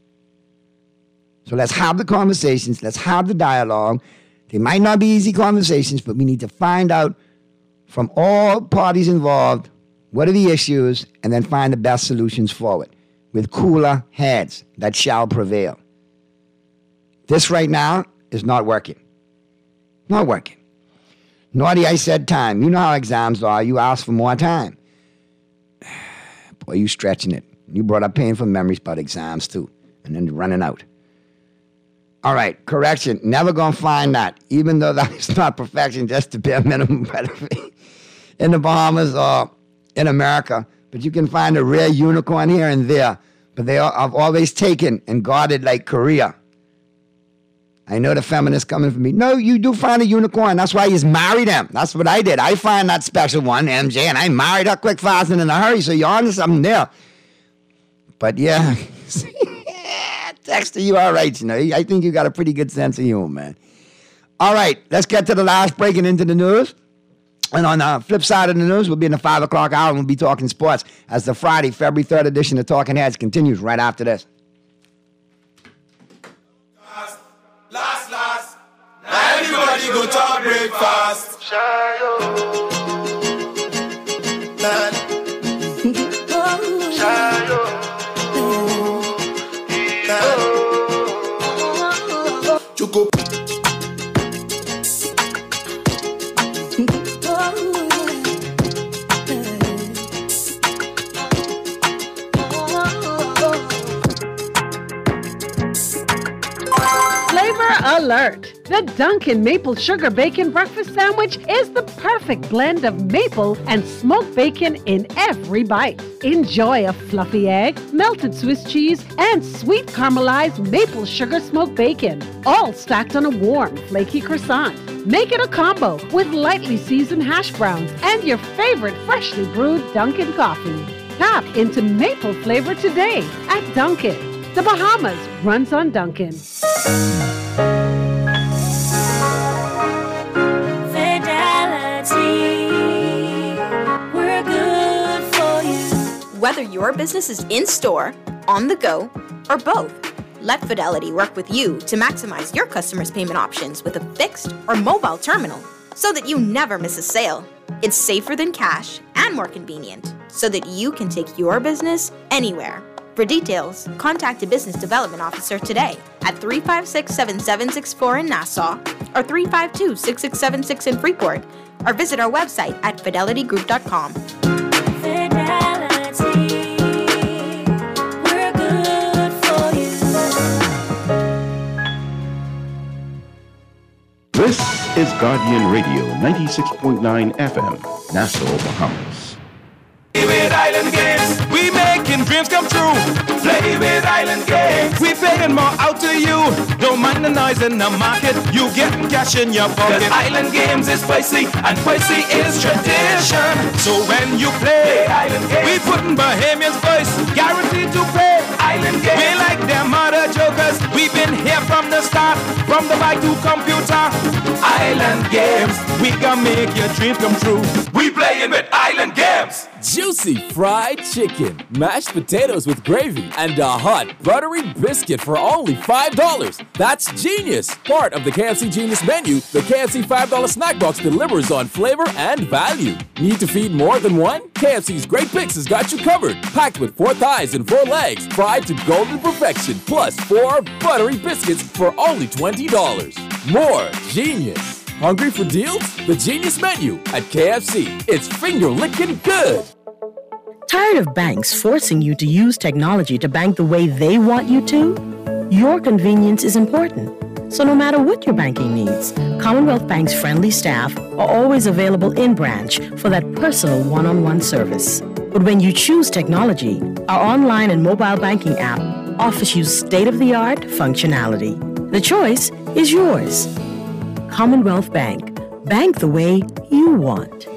So let's have the conversations. Let's have the dialogue. They might not be easy conversations, but we need to find out from all parties involved, what are the issues, and then find the best solutions forward with cooler heads that shall prevail. This right now is not working. Not working. Naughty, I said time. You know how exams are. You ask for more time. Boy, you stretching it. You brought up painful memories about exams, too, and then running out. All right, correction. Never going to find that, even though that is not perfection, just the bare minimum benefit in the Bahamas or in America. But you can find a rare unicorn here and there. But they are, I've always taken and guarded like Korea. I know the feminists coming for me. No, you do find a unicorn. That's why you just marry them. That's what I did. I find that special one, M J, and I married her quick, fast, and in a hurry. So you're onto something there. But yeah, Dexter, you all right, you know. I think you got a pretty good sense of humor, man. All right, let's get to the last break and into the news. And on the flip side of the news, we'll be in the five o'clock hour and we'll be talking sports as the Friday, February third edition of Talking Heads continues right after this. Last, last, now everybody go to breakfast. Shayo. Shayo. Choco. Alert! The Dunkin' Maple Sugar Bacon Breakfast Sandwich is the perfect blend of maple and smoked bacon in every bite. Enjoy a fluffy egg, melted Swiss cheese, and sweet caramelized maple sugar smoked bacon, all stacked on a warm, flaky croissant. Make it a combo with lightly seasoned hash browns and your favorite freshly brewed Dunkin' coffee. Tap into maple flavor today at Dunkin'. The Bahamas runs on Dunkin'. Whether your business is in-store, on the go, or both, let Fidelity work with you to maximize your customers' payment options with a fixed or mobile terminal so that you never miss a sale. It's safer than cash and more convenient so that you can take your business anywhere. For details, contact a business development officer today at three five six, seven seven six four in Nassau or three five two, six six seven six in Freeport, or visit our website at fidelity group dot com. This is Guardian Radio, ninety-six point nine F M, Nassau, Bahamas. Play with Island Games, we making dreams come true. Play with Island Games, we paying more out to you. Don't mind the noise in the market, you getting cash in your pocket. Cause Island Games is spicy, and spicy is tradition. So when you play, play Island Games, we putting Bahamians first, guaranteed to pay. Island Games, we like them other jokers. We've been here from the start, from the bike to computer. Island Games, we can make your dreams come true. We playing with Island Games. Juicy fried chicken, mashed potatoes with gravy, and a hot buttery biscuit for only five dollars. That's genius! Part of the K F C Genius menu, the K F C five dollar snack box delivers on flavor and value. Need to feed more than one? K F C's Great Picks has got you covered. Packed with four thighs and four legs, fried to golden perfection, plus four buttery biscuits for only twenty dollars. More genius! Hungry for deals? The Genius menu at K F C. It's finger-licking good. Tired of banks forcing you to use technology to bank the way they want you to? Your convenience is important. So no matter what your banking needs, Commonwealth Bank's friendly staff are always available in branch for that personal one-on-one service. But when you choose technology, our online and mobile banking app offers you state-of-the-art functionality. The choice is yours. Commonwealth Bank. Bank the way you want.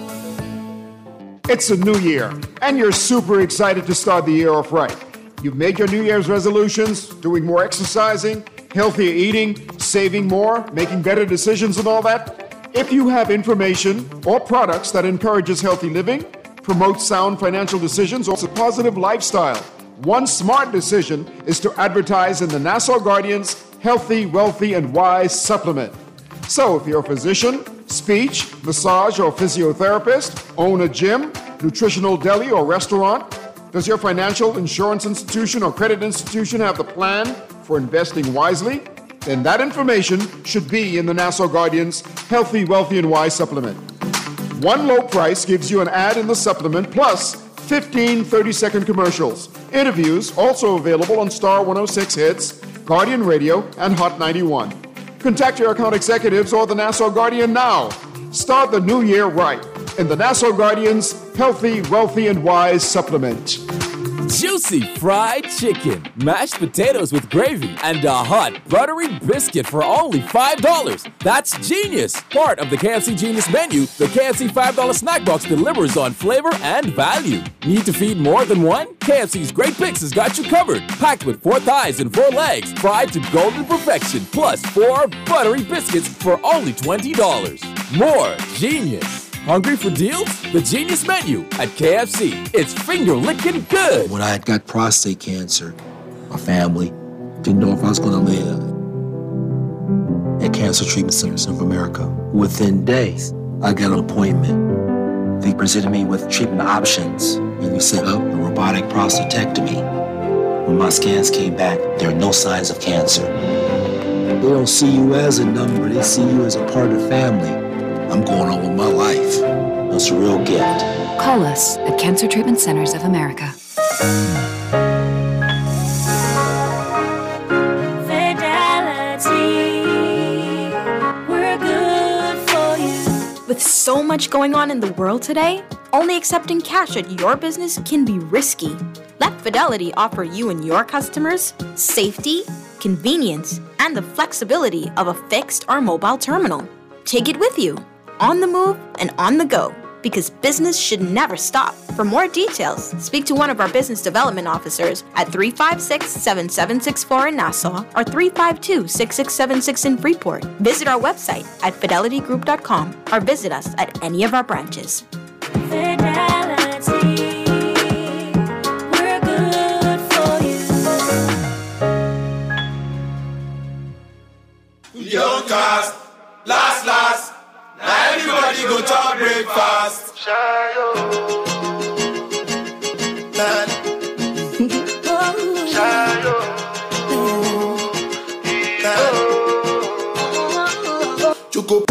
It's a new year, and you're super excited to start the year off right. You've made your New Year's resolutions, doing more exercising, healthier eating, saving more, making better decisions and all that. If you have information or products that encourages healthy living, promotes sound financial decisions, or a positive lifestyle, one smart decision is to advertise in the Nassau Guardian's Healthy, Wealthy, and Wise supplement. So if you're a physician, speech, massage, or physiotherapist, own a gym, nutritional deli or restaurant? Does your financial, insurance institution, or credit institution have the plan for investing wisely? Then that information should be in the Nassau Guardian's Healthy, Wealthy, and Wise supplement. One low price gives you an ad in the supplement plus fifteen thirty-second commercials. Interviews also available on Star one oh six Hits, Guardian Radio, and Hot ninety-one. Contact your account executives or the Nassau Guardian now. Start the new year right in the Nassau Guardian's Healthy, Wealthy, and Wise supplement. Juicy fried chicken, mashed potatoes with gravy, and a hot buttery biscuit for only five dollars. That's genius! Part of the K F C Genius menu, the K F C five dollar snack box delivers on flavor and value. Need to feed more than one? K F C's Great Picks has got you covered. Packed with four thighs and four legs, fried to golden perfection, plus four buttery biscuits for only twenty dollars. More genius! Hungry for deals? The Genius Menu at K F C. It's finger-licking good. When I had got prostate cancer, my family didn't know if I was going to live. At Cancer Treatment Centers of America, within days, I got an appointment. They presented me with treatment options, and we set up a robotic prostatectomy. When my scans came back, there are no signs of cancer. They don't see you as a number, they see you as a part of the family. I'm going on with my life. That's a real gift. Call us at Cancer Treatment Centers of America. Fidelity, we're good for you. With so much going on in the world today, only accepting cash at your business can be risky. Let Fidelity offer you and your customers safety, convenience, and the flexibility of a fixed or mobile terminal. Take it with you, on the move and on the go, because business should never stop. For more details, speak to one of our business development officers at three five six, seven seven six four in Nassau or three five two, six six seven six in Freeport. Visit our website at fidelity group dot com or visit us at any of our branches. Fidelity, we're good for you. Young cast, last, last. Now everybody go to breakfast. Choco.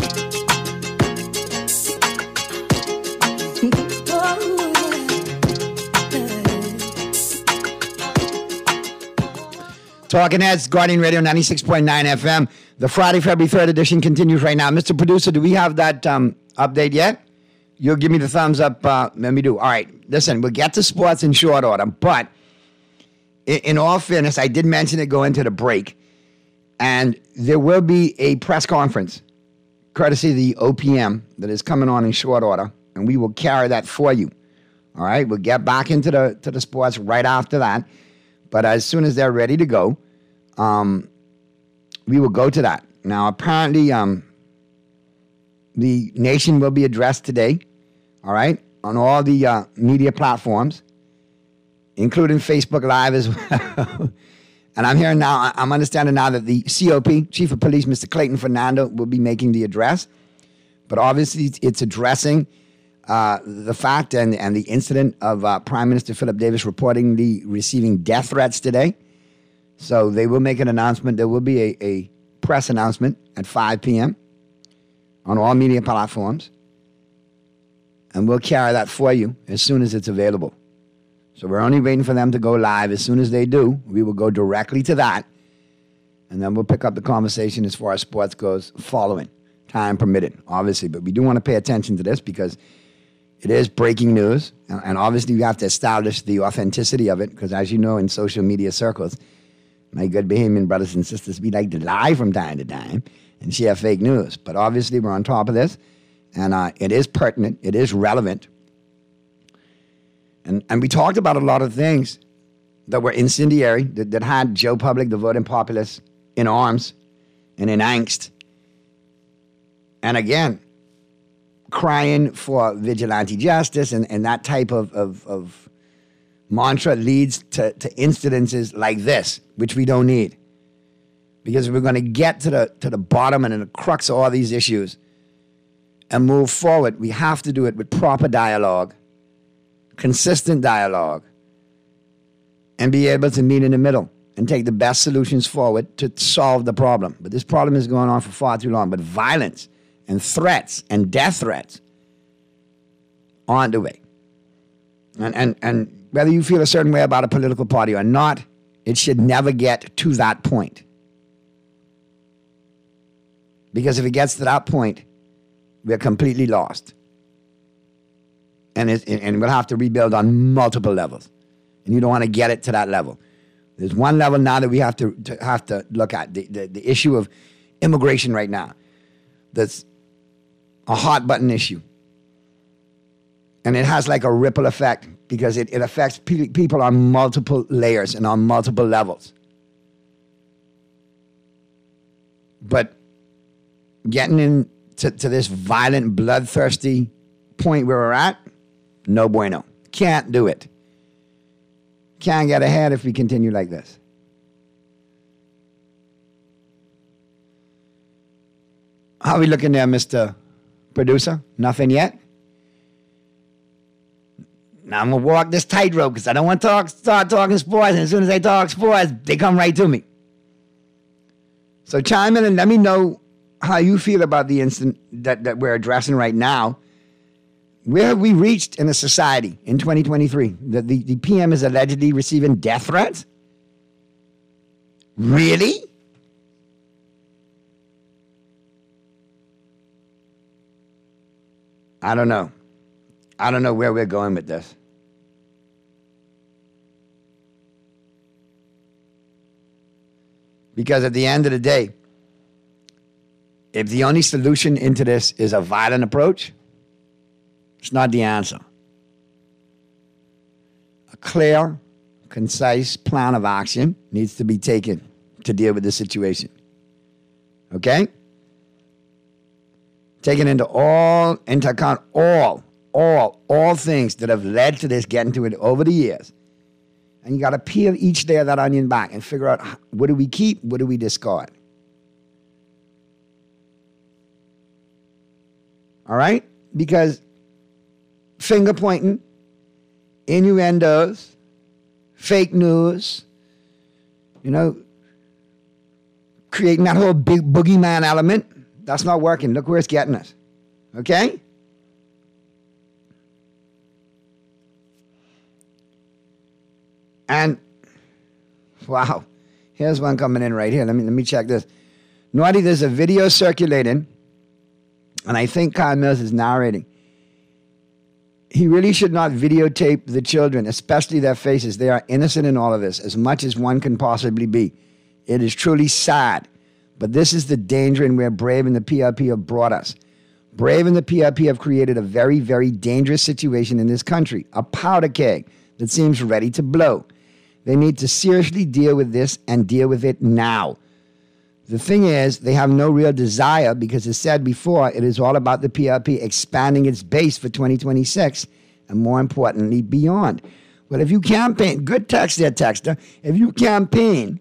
Talking Heads, Guardian Radio ninety-six point nine F M. The Friday, February third edition continues right now. Mister Producer, do we have that um, update yet? You'll give me the thumbs up. Uh, let me do. All right. Listen, we'll get to sports in short order. But in, in all fairness, I did mention it going into the break. And there will be a press conference, courtesy of the O P M, that is coming on in short order. And we will carry that for you. All right. We'll get back into the, to the sports right after that. But as soon as they're ready to go, um, we will go to that. Now, apparently, um, the nation will be addressed today, all right, on all the uh, media platforms, including Facebook Live as well. And I'm hearing now, I'm understanding now that the C O P, Chief of Police, Mister Clayton Fernando, will be making the address. But obviously, it's addressing Uh, the fact and, and the incident of uh, Prime Minister Philip Davis reportedly receiving death threats today. So they will make an announcement. There will be a, a press announcement at five p.m. on all media platforms. And we'll carry that for you as soon as it's available. So we're only waiting for them to go live. As soon as they do, we will go directly to that. And then we'll pick up the conversation as far as sports goes following, time permitted, obviously. But we do want to pay attention to this because it is breaking news, and obviously you have to establish the authenticity of it, because as you know, in social media circles, my good Bahamian brothers and sisters, we like to lie from time to time and share fake news. But obviously we're on top of this, and uh, it is pertinent, it is relevant. And and we talked about a lot of things that were incendiary, that, that had Joe Public, the voting populace, in arms and in angst. And again, crying for vigilante justice, and, and that type of, of, of mantra leads to, to incidences like this, which we don't need. Because if we're going to get to the to the bottom and the crux of all these issues, and move forward, we have to do it with proper dialogue, consistent dialogue, and be able to meet in the middle and take the best solutions forward to solve the problem. But this problem is going on for far too long. But violence and threats and death threats aren't the way. And, and, and whether you feel a certain way about a political party or not, it should never get to that point. Because if it gets to that point, we're completely lost. And, it, and we'll have to rebuild on multiple levels. And you don't want to get it to that level. There's one level now that we have to, to have to look at, the, the, the issue of immigration right now. That's a hot button issue. And it has like a ripple effect because it, it affects pe- people on multiple layers and on multiple levels. But getting into to this violent, bloodthirsty point where we're at, no bueno. Can't do it. Can't get ahead if we continue like this. How are we looking there, Mister Producer? Nothing yet? Now I'm going to walk this tightrope because I don't want to talk, start talking sports, and as soon as I talk sports, they come right to me. So chime in and let me know how you feel about the incident that, that we're addressing right now. Where have we reached in a society in twenty twenty-three? The, the, the P M is allegedly receiving death threats? Really? I don't know. I don't know where we're going with this. Because at the end of the day, if the only solution into this is a violent approach, it's not the answer. A clear, concise plan of action needs to be taken to deal with the situation. Okay? Taking into all, into account all, all, all things that have led to this, getting to it over the years. And you got to peel each layer of that onion back and figure out what do we keep, what do we discard. All right? Because finger pointing, innuendos, fake news, you know, creating that whole big boogeyman element, that's not working. Look where it's getting us. Okay? And, wow, here's one coming in right here. Let me, let me check this. Naughty, there's a video circulating, and I think Kyle Mills is narrating. He really should not videotape the children, especially their faces. They are innocent in all of this, as much as one can possibly be. It is truly sad, but this is the danger in where Brave and the P R P have brought us. Brave and the P R P have created a very, very dangerous situation in this country, a powder keg that seems ready to blow. They need to seriously deal with this and deal with it now. The thing is, they have no real desire because, as said before, it is all about the P R P expanding its base for twenty twenty-six and, more importantly, beyond. Well, if you campaign, good text there, Texter, if you campaign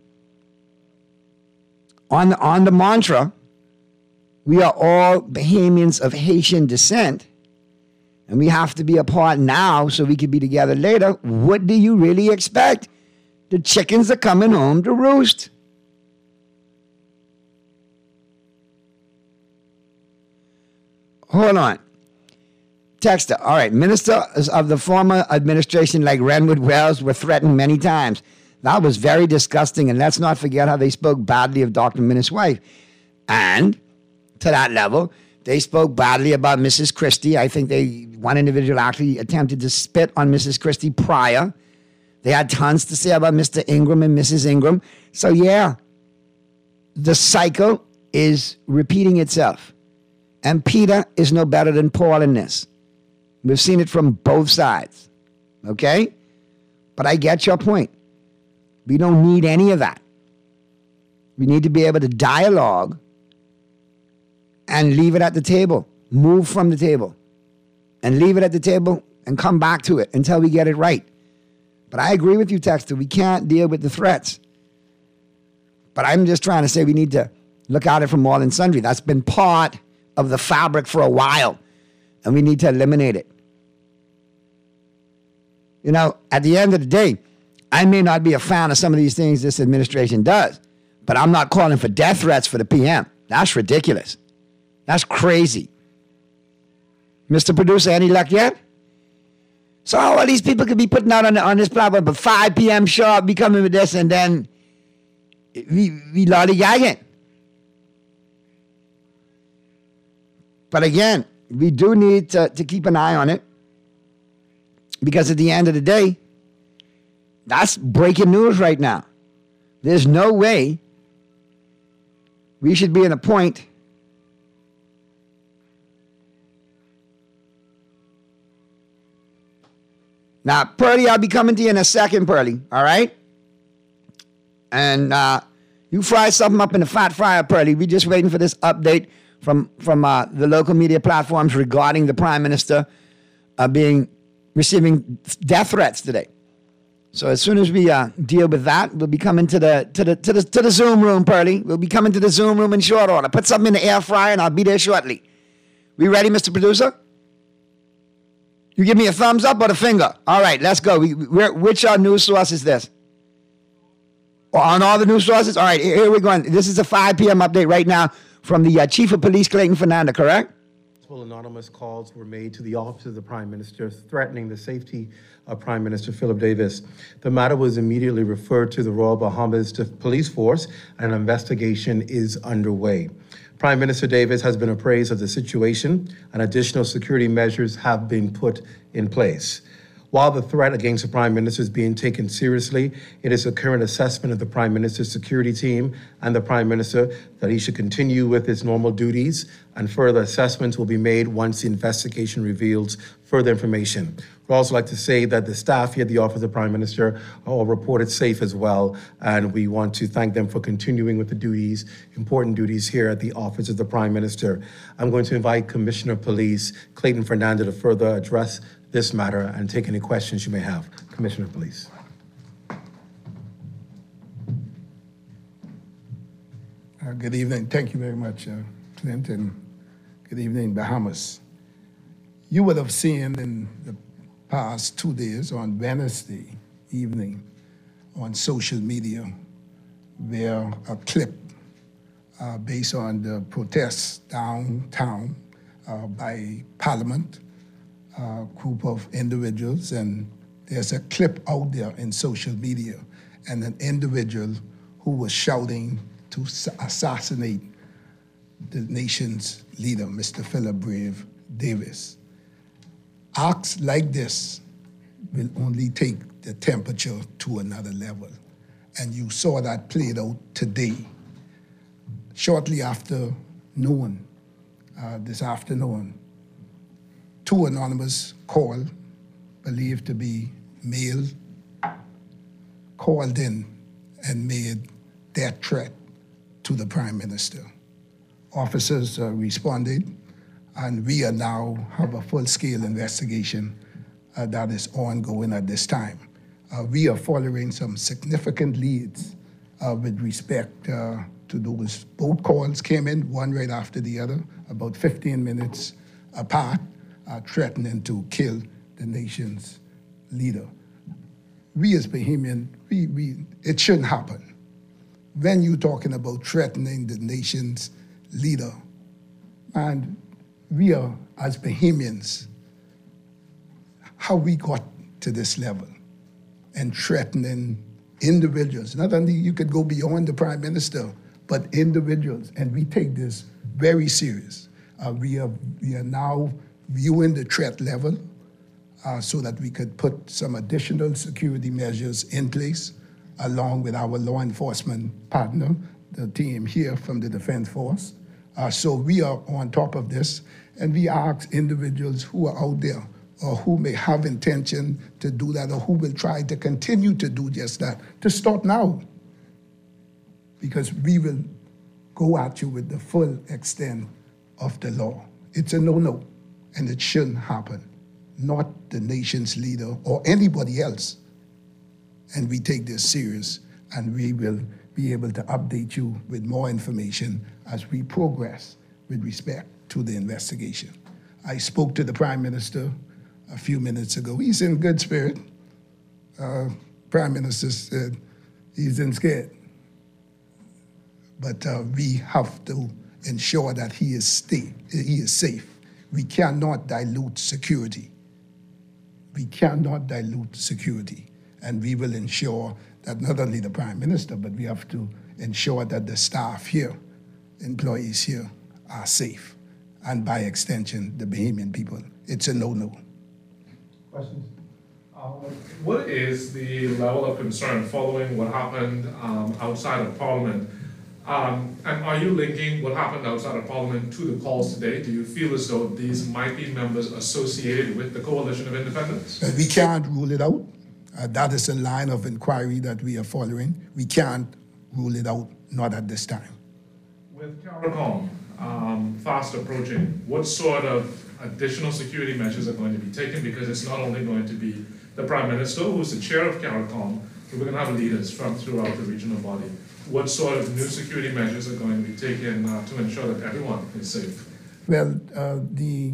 on the, on the mantra, we are all Bahamians of Haitian descent, and we have to be apart now so we can be together later, what do you really expect? The chickens are coming home to roost. Hold on. Texter, all right, ministers of the former administration like Renwood Wells were threatened many times. That was very disgusting, and let's not forget how they spoke badly of Doctor Minnis' wife. And to that level, they spoke badly about Missus Christie. I think they one individual actually attempted to spit on Missus Christie prior. They had tons to say about Mister Ingram and Missus Ingram. So yeah, the cycle is repeating itself. And Peter is no better than Paul in this. We've seen it from both sides. Okay? But I get your point. We don't need any of that. We need to be able to dialogue and leave it at the table. Move from the table. And leave it at the table and come back to it until we get it right. But I agree with you, Texter. We can't deal with the threats. But I'm just trying to say we need to look at it from all and sundry. That's been part of the fabric for a while, and we need to eliminate it. You know, at the end of the day, I may not be a fan of some of these things this administration does, but I'm not calling for death threats for the P M. That's ridiculous. That's crazy. Mister Producer, any luck yet? So all these people could be putting out on, the, on this platform, but five p.m. sharp, be coming with this, and then we, we lollygagging. But again, we do need to, to keep an eye on it, because at the end of the day, that's breaking news right now. There's no way we should be in a point now, Pearlie, I'll be coming to you in a second, Pearlie, all right? And uh, you fry something up in the fat fryer, Pearlie. We're just waiting for this update from, from uh, the local media platforms regarding the Prime Minister uh, being receiving death threats today. So as soon as we uh, deal with that, we'll be coming to the to the to the to the Zoom room, Pearlie. We'll be coming to the Zoom room in short order. Put something in the air fryer, and I'll be there shortly. We ready, Mister Producer? You give me a thumbs up or the finger? All right, let's go. We, we're, which uh, news source is this? Oh, on all the news sources? All right, here, here we're going. This is a five p.m. update right now from the uh, Chief of Police, Clayton Fernanda, correct? Multiple anonymous calls were made to the office of the Prime Minister threatening the safety of Prime Minister Philip Davis. The matter was immediately referred to the Royal Bahamas Police Force, and an investigation is underway. Prime Minister Davis has been appraised of the situation, and additional security measures have been put in place. While the threat against the Prime Minister is being taken seriously, it is a current assessment of the Prime Minister's security team and the Prime Minister that he should continue with his normal duties, and further assessments will be made once the investigation reveals further information. We'd also like to say that the staff here at the Office of the Prime Minister are all reported safe as well, and we want to thank them for continuing with the duties, important duties here at the Office of the Prime Minister. I'm going to invite Commissioner of Police Clayton Fernanda to further address this matter and take any questions you may have. Commissioner of Police. Uh, good evening. Thank you very much, uh, Clinton. Good evening, Bahamas. You would have seen in the past two days on Wednesday evening on social media where a clip uh, based on the protests downtown uh, by Parliament, a group of individuals, and there's a clip out there in social media and an individual who was shouting to assassinate the nation's leader, Mister Philip Brave Davis. Acts like this will only take the temperature to another level. And you saw that played out today. Shortly after noon, uh, this afternoon, two anonymous calls, believed to be male, called in and made death threat to the Prime Minister. Officers uh, responded, and we are now have a full-scale investigation uh, that is ongoing at this time. Uh, we are following some significant leads uh, with respect uh, to those. Both calls came in, one right after the other, about fifteen minutes apart, uh, threatening to kill the nation's leader. We as Bahamian, we, we, it shouldn't happen. When you're talking about threatening the nation's leader, and we are, as Bahamians, how we got to this level and threatening individuals. Not only you could go beyond the Prime Minister, but individuals, and we take this very serious. Uh, we, are, we are now viewing the threat level uh, so that we could put some additional security measures in place along with our law enforcement partner, the team here from the Defense Force. Uh, so we are on top of this, and we ask individuals who are out there or who may have intention to do that or who will try to continue to do just that, to stop now. Because we will go at you with the full extent of the law. It's a no-no, and it shouldn't happen. Not the nation's leader or anybody else. And we take this serious, and we will be able to update you with more information as we progress with respect to the investigation. I spoke to the Prime Minister a few minutes ago. He's in good spirit. Uh, Prime Minister said he's in scared. But uh, we have to ensure that he is stay, he is safe. We cannot dilute security. We cannot dilute security. And we will ensure that not only the Prime Minister, but we have to ensure that the staff here, employees here, are safe. And by extension, the Bahamian people. It's a no-no. Questions? Um, what is the level of concern following what happened um, outside of Parliament? Um, and are you linking what happened outside of Parliament to the calls today? Do you feel as though these might be members associated with the Coalition of Independents? We can't rule it out. Uh, that is a line of inquiry that we are following. We can't rule it out, not at this time. With CARICOM um, fast approaching, what sort of additional security measures are going to be taken? Because it's not only going to be the Prime Minister, who's the chair of CARICOM, but we're going to have leaders from throughout the regional body. What sort of new security measures are going to be taken uh, to ensure that everyone is safe? Well, uh, the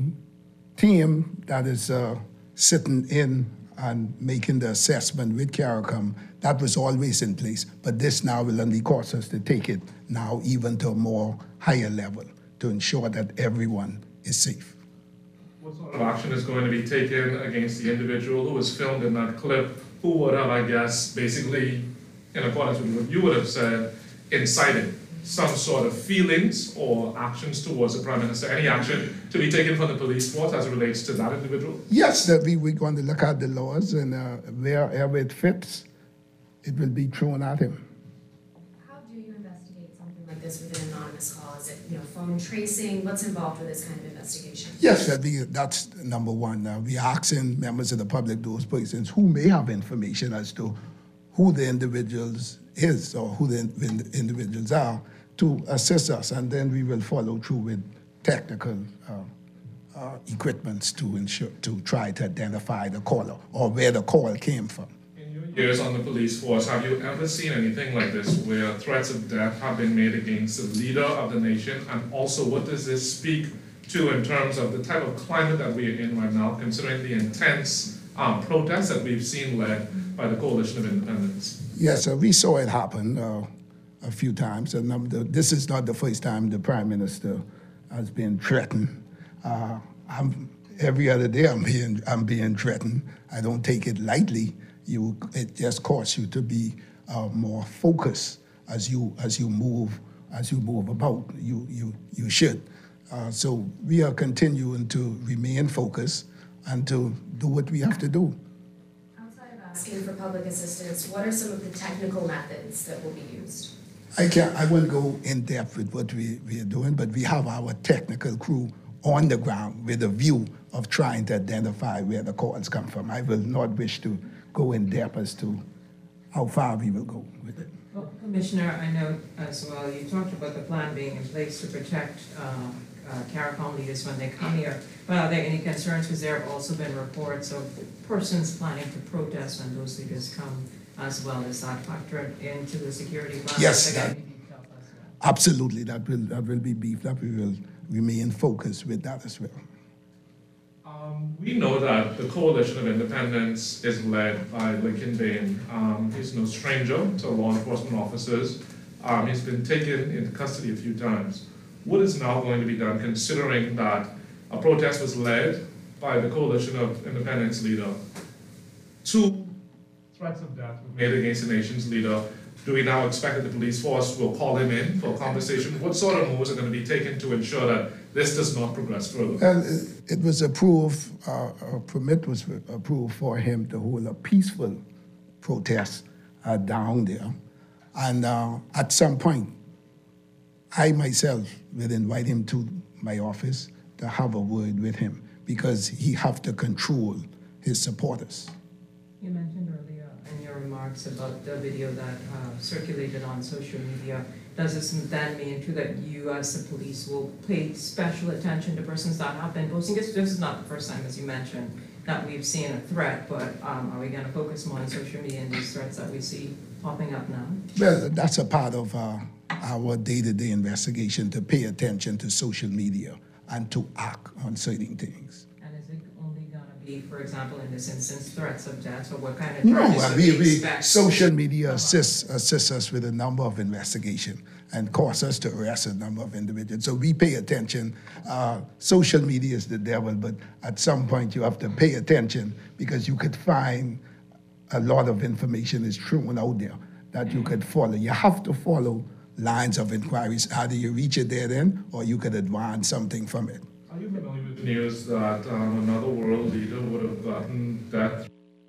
team that is uh, sitting in and making the assessment with CARICOM, that was always in place, but this now will only cause us to take it now even to a more higher level to ensure that everyone is safe. What sort of action is going to be taken against the individual who was filmed in that clip, who would have, I guess, basically, in accordance with what you would have said, incited some sort of feelings or actions towards the Prime Minister? Any action to be taken from the police force as it relates to that individual? Yes, that we, we're going to look at the laws, and uh, wherever it fits, it will be thrown at him. How do you investigate something like this with an anonymous call? Is it, you know, phone tracing? What's involved with this kind of investigation? Yes, that we, that's number one. Uh, we're asking members of the public, those persons who may have information as to who the individuals is or who the individuals are, to assist us, and then we will follow through with technical uh, uh, equipments to ensure to try to identify the caller or where the call came from. In your years on the police force, have you ever seen anything like this where threats of death have been made against the leader of the nation? And also, what does this speak to in terms of the type of climate that we are in right now, considering the intense um, protests that we've seen led by the Coalition of Independents? Yes, uh, we saw it happen uh, a few times. And um, the, this is not the first time the Prime Minister has been threatened. Uh, I'm, every other day I'm being, I'm being threatened. I don't take it lightly. You, it just causes you to be uh, more focused as you as you move as you move about. You you you should. Uh, so we are continuing to remain focused and to do what we have to do. Asking for public assistance, what are some of the technical methods that will be used? I can't, I won't go in depth with what we, we are doing, but we have our technical crew on the ground with a view of trying to identify where the calls come from. I will not wish to go in depth as to how far we will go with it. Well, Commissioner, I know as well, you talked about the plan being in place to protect uh, uh, CARICOM leaders when they come here, but are there any concerns? Because there have also been reports of persons planning to protest when those leaders come as well. Is that factored into the security plan? Yes, that, absolutely. That will, that will be beefed up. We will remain focused with that as well. Um, we know that the Coalition of Independents is led by Lincoln Bain. Um, he's no stranger to law enforcement officers. Um, he's been taken into custody a few times. What is now going to be done, considering that a protest was led by the Coalition of Independents leader? Two threats of death were made against the nation's leader. Do we now expect that the police force will call him in for a conversation? What sort of moves are going to be taken to ensure that this does not progress further? Well, it was approved, uh, a permit was approved for him to hold a peaceful protest uh, down there. And uh, at some point, I myself will invite him to my office to have a word with him, because he have to control his supporters. You mentioned earlier in your remarks about the video that uh, circulated on social media. Does this then mean too that you as the police will pay special attention to persons that have been posting? This is not the first time, as you mentioned, that we've seen a threat, but um, are we going to focus more on social media and these threats that we see popping up now? Well, that's a part of uh, our day-to-day investigation, to pay attention to social media and to act on certain things. And is it only going to be, for example, in this instance, threats of death, or what kind of No, charges uh, should we, we we, expect? social media assists, assists us with a number of investigations and cause us to arrest a number of individuals. So we pay attention. Uh, social media is the devil, but at some point you have to pay attention because you could find a lot of information is thrown out there that you could follow. You have to follow lines of inquiries. Either you reach a dead end or you could advance something from it. Are you familiar with the news that um, another world leader would have gotten death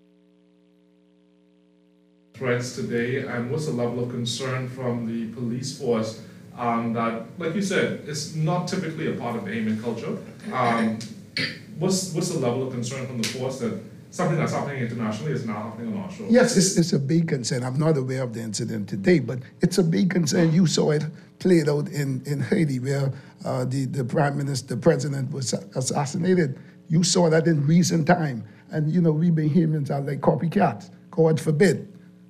threats today? And what's the level of concern from the police force um, that, like you said, it's not typically a part of Bahamian culture? Um, what's, what's the level of concern from the force that something that's happening internationally is now happening on our shores? Yes, it's, it's a big concern. I'm not aware of the incident today, but it's a big concern. You saw it played out in, in Haiti where uh, the, the prime minister, the president was assassinated. You saw that in recent time. And, you know, we Bahamians are like copycats. God forbid.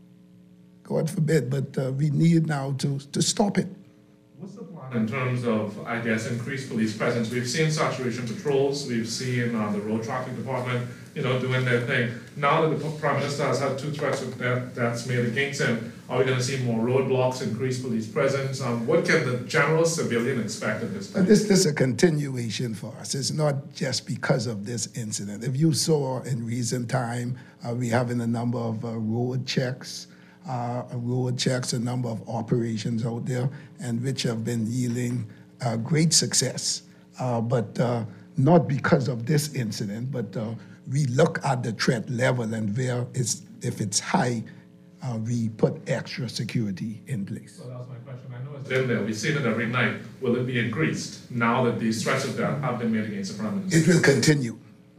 God forbid, but uh, we need now to, to stop it. What's the plan in terms of, I guess, increased police presence? We've seen saturation patrols. We've seen uh, the road traffic department, you know, doing their thing. Now that the Prime Minister has had two threats of death that's made against him, are we going to see more roadblocks, increased police presence? Um, what can the general civilian expect at this point? This, this is a continuation for us. It's not just because of this incident. If you saw in recent time, uh, we having a number of uh, road checks, uh, road checks, a number of operations out there, and which have been yielding uh, great success. Uh, but uh, not because of this incident, but uh, we look at the threat level and where it's, if it's high, uh, we put extra security in place. So that was my question. I know it's been there. We've seen it every night. Will it be increased now that these threats of death have been made against the Prime Minister? It will continue.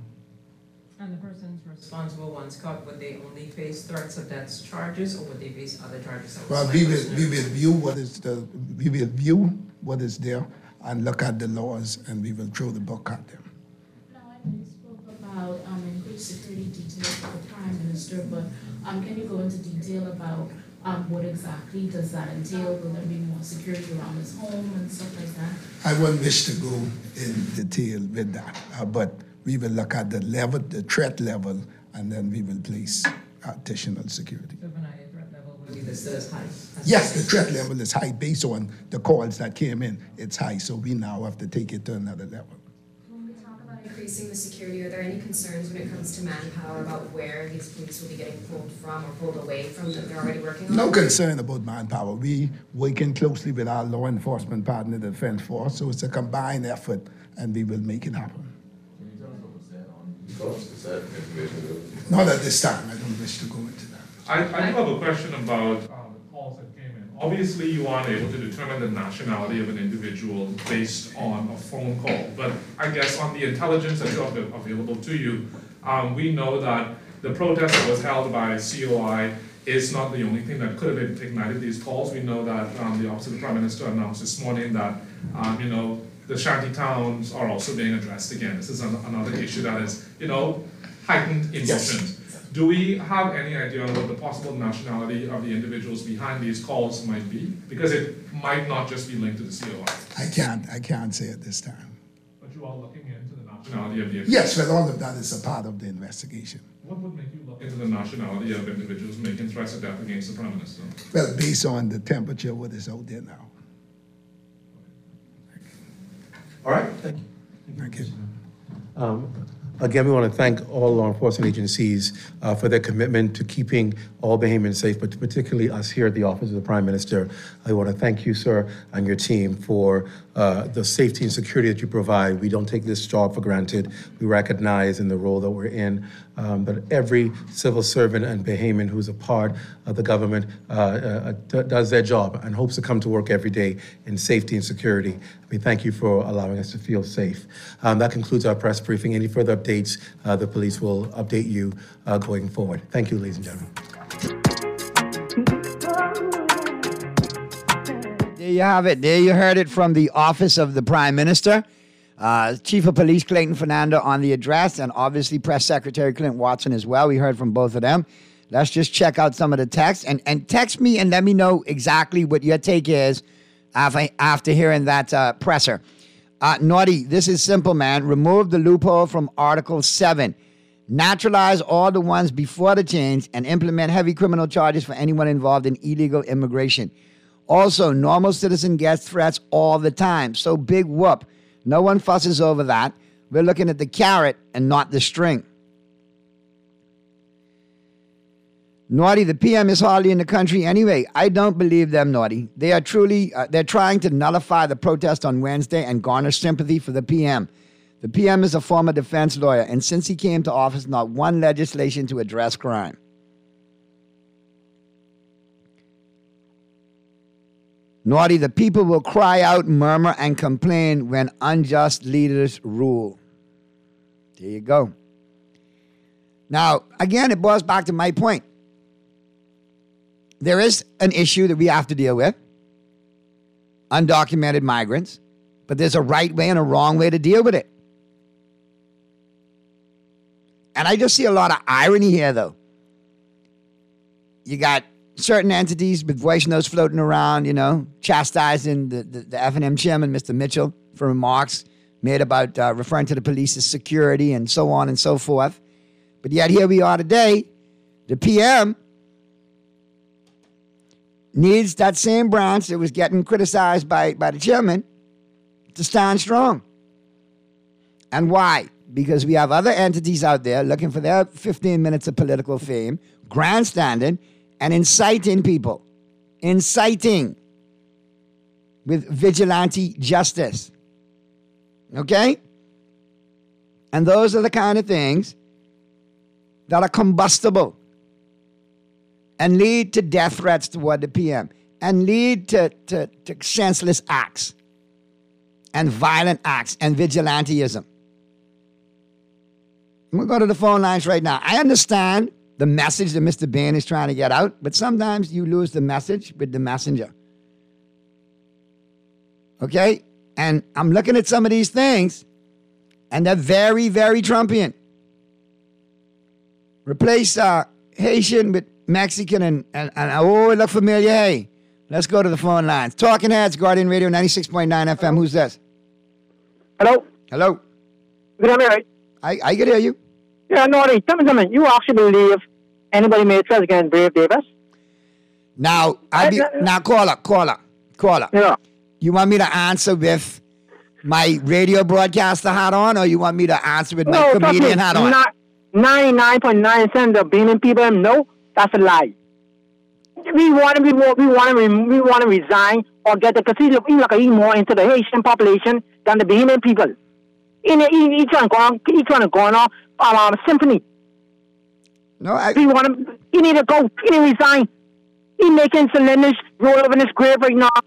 And the persons responsible, once caught, would they only face threats of death charges, or would they face other charges? Well, we will, we will view what is the, we will view what is there and look at the laws, and we will throw the book at them. Now, I know you spoke about um, increased security details for the Prime Minister, but um, can you go into detail about um, what exactly does that entail? Will there be more security around his home and stuff like that? I wouldn't wish to go in detail with that, uh, but we will look at the level, the threat level, and then we will place additional security. So when I threat level would be listed as high? As Yes, the threat level is high based on the calls that came in. It's high, so we now have to take it to another level. When we talk about increasing the security, are there any concerns when it comes to manpower about where these police will be getting pulled from or pulled away from that they're already working on? No concern about manpower. We working closely with our law enforcement partner, the Defense Force, so it's a combined effort, and we will make it happen. Not at this time. I don't wish to go into that. I, I do have a question about um, the calls that came in. Obviously, you aren't able to determine the nationality of an individual based on a phone call, but I guess on the intelligence that you have available to you, um, we know that the protest that was held by C O I is not the only thing that could have ignited these calls. We know that um, the Office of the Prime Minister announced this morning that, um, you know, the shanty towns are also being addressed again. This is an, another issue that is, you know, heightened emotions. Yes. Do we have any idea on what the possible nationality of the individuals behind these calls might be? Because it might not just be linked to the C O I. I can't, I can't say at this time. But you are looking into the nationality of the individuals? Yes, well, all of that is a part of the investigation. What would make you look into the nationality of individuals making threats of death against the Prime Minister? Well, based on the temperature of what is out there now. All right, thank you. Thank you. Um, Again, we want to thank all law enforcement agencies uh, for their commitment to keeping all Bahamians safe, but particularly us here at the Office of the Prime Minister. I want to thank you, sir, and your team for uh, the safety and security that you provide. We don't take this job for granted. We recognize in the role that we're in um, that every civil servant and Bahamian who's a part of the government uh, uh, d- does their job and hopes to come to work every day in safety and security. We thank you for allowing us to feel safe. Um, that concludes our press briefing. Any further updates, uh, the police will update you uh, going forward. Thank you, ladies and gentlemen. There you have it. There you heard it from the Office of the Prime Minister. Uh, Chief of Police Clayton Fernando on the address, and obviously Press Secretary Clint Watson as well. We heard from both of them. Let's just check out some of the text, and, and text me and let me know exactly what your take is after, after hearing that uh, presser. Uh, Naughty, this is simple, man. Remove the loophole from Article seven. Naturalize all the ones before the change and implement heavy criminal charges for anyone involved in illegal immigration. Also, normal citizen gets threats all the time. So big whoop. No one fusses over that. We're looking at the carrot and not the string. Naughty, the P M is hardly in the country anyway. I don't believe them, Naughty. They are truly, uh, they're trying to nullify the protest on Wednesday and garner sympathy for the P M. The P M is a former defense lawyer, and since he came to office, not one legislation to address crime. Naughty, the people will cry out, murmur, and complain when unjust leaders rule. There you go. Now, again, it boils back to my point. There is an issue that we have to deal with. Undocumented migrants. But there's a right way and a wrong way to deal with it. And I just see a lot of irony here, though. You got certain entities with voice notes floating around, you know, chastising the, the, the F and M chairman, Mister Mitchell, for remarks made about uh, referring to the police as security and so on and so forth. But yet here we are today. The P M needs that same branch that was getting criticized by, by the chairman to stand strong. And why? Because we have other entities out there looking for their fifteen minutes of political fame, grandstanding, and inciting people. Inciting with vigilante justice. Okay? And those are the kind of things that are combustible and lead to death threats toward the P M and lead to, to, to senseless acts and violent acts and vigilantism. I'm going to go to the phone lines right now. I understand the message that Mister Bain is trying to get out, but sometimes you lose the message with the messenger. Okay? And I'm looking at some of these things, and they're very, very Trumpian. Replace uh, Haitian with Mexican, and, and, and oh, it look familiar. Hey, let's go to the phone lines. Talking Heads, Guardian Radio, ninety-six point nine F M. Who's this? Hello? Hello? You hear me right? I, I can hear you. Yeah, Naughty, tell me something. You actually believe anybody made threats against Brave Davis? Now, I be, now caller, caller, caller. Yeah. You want me to answer with my radio broadcaster hat on, or you want me to answer with my No, comedian hat on? ninety-nine point nine percent of Benin people know that's a lie. We want to, we want, we want to, we want to resign or get the, because he look, he look he more into the Haitian population than the Bahamian people. In he, he trying to go on, he trying to go on um, um, symphony. No, I. We want him. He need to go. He need to resign. He making cylinders roll over in his grave right now.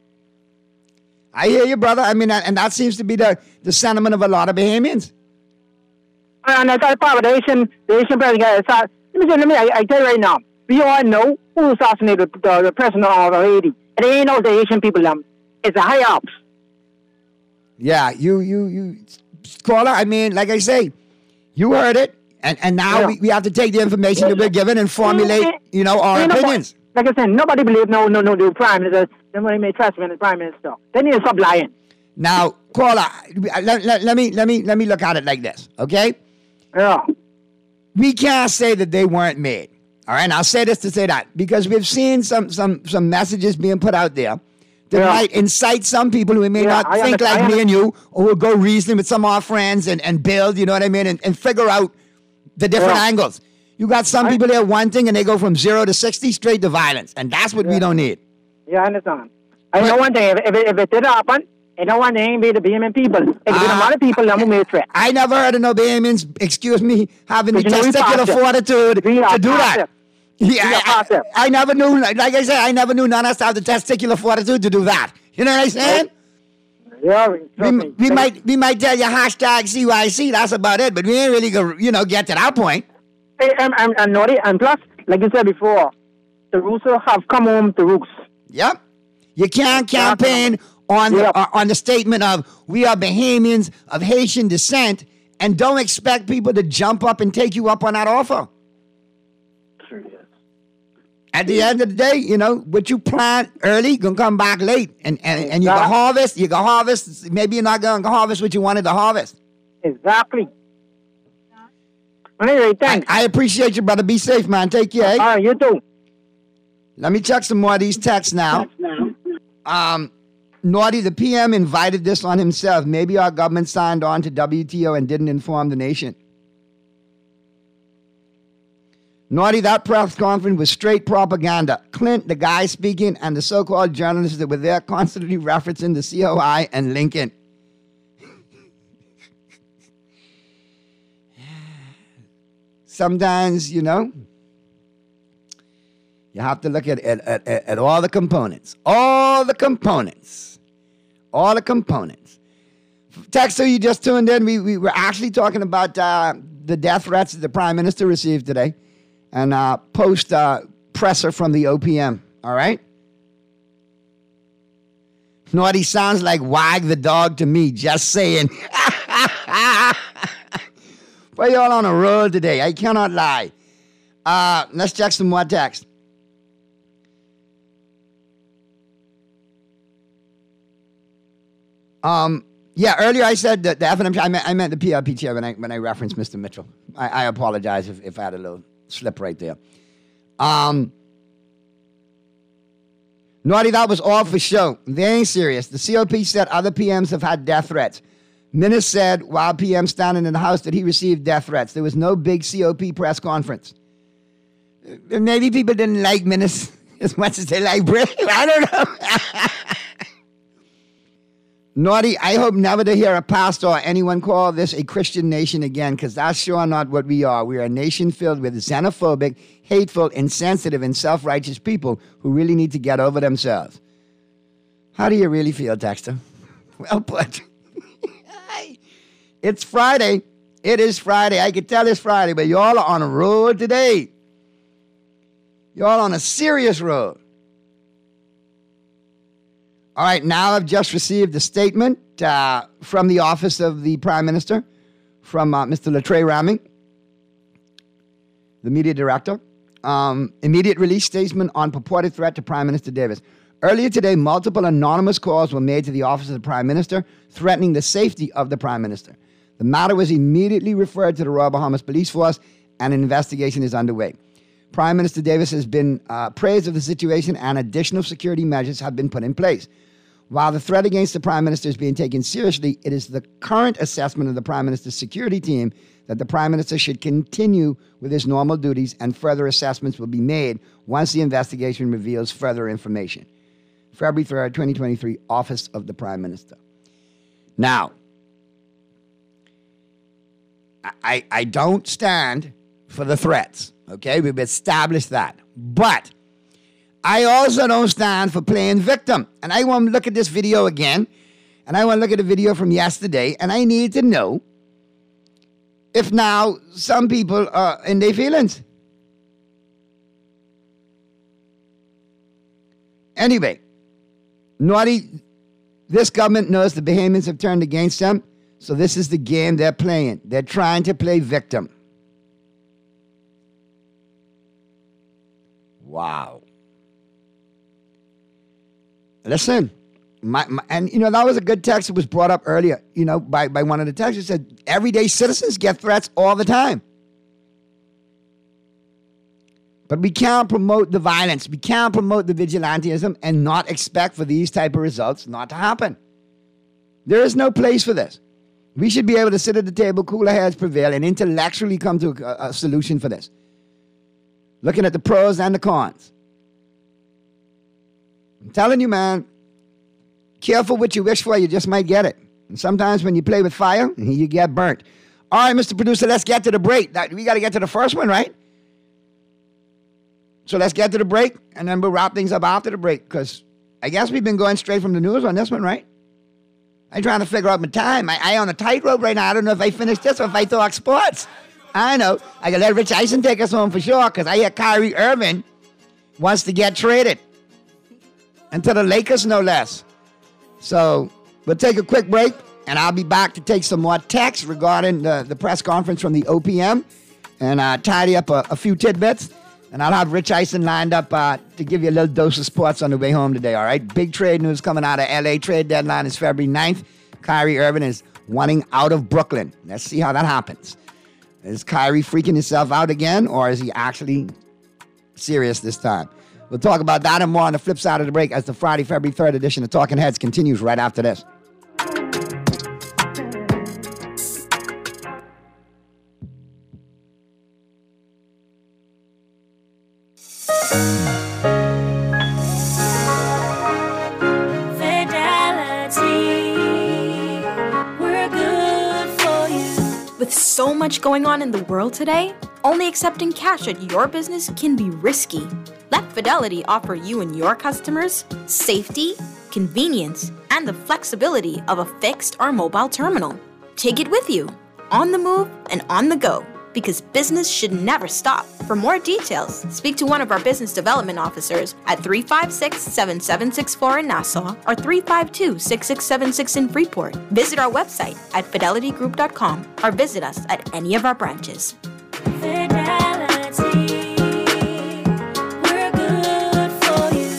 I hear you, brother. I mean, and that seems to be the, the sentiment of a lot of Bahamians. And I thought part of the Haitian, the Haitian president. Let me say, let me. I, I tell you right now. We all know who assassinated the, the president of Haiti. And they ain't know the Haitian people. Um, it's the high ups. Yeah, you, you, you, caller. I mean, like I say, you heard it, and and now Yeah. we, we have to take the information that we're given and formulate, you know, our Ain't opinions. Nobody, like I said, nobody believes no, no, no, the prime minister. Nobody made trust in the prime minister. They need to stop lying. Now, caller, let, let, let me let me let me look at it like this, okay? Yeah. We can't say that they weren't made. All right, and I'll say this to say that because we've seen some some some messages being put out there that Yeah. might incite some people who may Yeah, not I think understand. like I me and you, or will go reason with some of our friends and, and build, you know what I mean, and, and figure out the different Yeah. angles. You got some people there wanting and they go from zero to sixty straight to violence, and that's what we don't need. Yeah, I understand. I know one thing. If, if, it, if it did happen, I know one thing be the Bahamian people. It could be a lot of people that who made threats. I never heard of no Bahamians, excuse me, having the But you know, we testicular passive. fortitude We to are do that. passive. Yeah, We are I, passive. I, I never knew, like I said, I never knew none of us have the testicular fortitude to do that. You know what I'm saying? Yeah, we, we might we might tell you hashtag C Y C, that's about it, but we ain't really gonna, you know, get to that point. Hey, and, and, and, Naughty, and plus, like you said before, the Russo have come home to roost. Yep. You can't campaign on the, uh, on the statement of we are Bahamians of Haitian descent and don't expect people to jump up and take you up on that offer. At the end of the day, you know, what you plant early, gonna come back late. And and, and you can harvest, you can harvest, maybe you're not gonna harvest what you wanted to harvest. Exactly. Anyway, thanks. I, I appreciate you, brother. Be safe, man. Take care. All right, you too. Let me check some more of these texts now. Um, Naughty, the P M invited this on himself. Maybe our government signed on to W T O and didn't inform the nation. Naughty, that press conference was straight propaganda. Clint, the guy speaking, and the so-called journalists that were there constantly referencing the C O I and Lincoln. Sometimes, you know, you have to look at, at, at, at all the components. All the components. All the components. Texter, you just tuned in. We, we were actually talking about uh, the death threats that the Prime Minister received today. And uh, post uh, presser from the O P M. All right? Naughty sounds like Wag the dog to me. Just saying. But y'all on a roll today. I cannot lie. Uh, let's check some more text. Um, yeah, earlier I said that the F N M, I meant, I meant the P L P chair when I, when I referenced Mister Mitchell. I, I apologize if, if I had a little slip right there. Um, Naughty, that was all for show. They ain't serious. The C O P said other P Ms have had death threats. Minnis said while P M standing in the house that he received death threats. There was no big C O P press conference. Maybe people didn't like Minnis as much as they like Brit. I don't know. Naughty, I hope never to hear a pastor or anyone call this a Christian nation again, because that's sure not what we are. We are a nation filled with xenophobic, hateful, insensitive, and self-righteous people who really need to get over themselves. How do you really feel, Texter? Well put. It's Friday. It is Friday. I can tell it's Friday, but y'all are on a road today. Y'all on a serious road. All right, now I've just received a statement uh, from the office of the Prime Minister, from uh, Mister Latre Raming, the media director. Um, immediate release statement on purported threat to Prime Minister Davis. Earlier today, multiple anonymous calls were made to the office of the Prime Minister, threatening the safety of the Prime Minister. The matter was immediately referred to the Royal Bahamas Police Force, and an investigation is underway. Prime Minister Davis has been uh, praised of the situation, and additional security measures have been put in place. While the threat against the Prime Minister is being taken seriously, it is the current assessment of the Prime Minister's security team that the Prime Minister should continue with his normal duties, and further assessments will be made once the investigation reveals further information. February third, twenty twenty-three, Office of the Prime Minister. Now, I, I don't stand for the threats, okay? We've established that. But I also don't stand for playing victim. And I want to look at this video again, and I want to look at the video from yesterday, and I need to know if now some people are in their feelings. Anyway, Naughty, this government knows the Bahamians have turned against them, so this is the game they're playing. They're trying to play victim. Wow. Listen, my, my, and you know, that was a good text that was brought up earlier, you know, by, by one of the texters. Said everyday citizens get threats all the time. But we can't promote the violence. We can't promote the vigilantism and not expect for these type of results not to happen. There is no place for this. We should be able to sit at the table, cooler heads prevail, and intellectually come to a, a solution for this. Looking at the pros and the cons. I'm telling you, man, careful what you wish for, you just might get it. And sometimes when you play with fire, you get burnt. All right, Mister Producer, let's get to the break. We got to get to the first one, right? So let's get to the break, and then we'll wrap things up after the break, because I guess we've been going straight from the news on this one, right? I'm trying to figure out my time. I, I on a tightrope right now. I don't know if I finish this or if I talk sports. I know. I can let Rich Eisen take us home for sure, because I hear Kyrie Irving wants to get traded. And to the Lakers, no less. So we'll take a quick break, and I'll be back to take some more texts regarding the, the press conference from the O P M and uh, tidy up a, a few tidbits. And I'll have Rich Eisen lined up uh, to give you a little dose of sports on the way home today, all right? Big trade news coming out of L A. Trade deadline is February ninth. Kyrie Irving is wanting out of Brooklyn. Let's see how that happens. Is Kyrie freaking himself out again, or is he actually serious this time? We'll talk about that and more on the flip side of the break as the Friday, February third edition of Talking Heads continues right after this. With so much going on in the world today, only accepting cash at your business can be risky. Let Fidelity offer you and your customers safety, convenience, and the flexibility of a fixed or mobile terminal. Take it with you, on the move and on the go, because business should never stop. For more details, speak to one of our business development officers at three five six, seven seven six four in Nassau or three five two, six six seven six in Freeport. Visit our website at fidelity group dot com or visit us at any of our branches. Fidelity, we're good for you.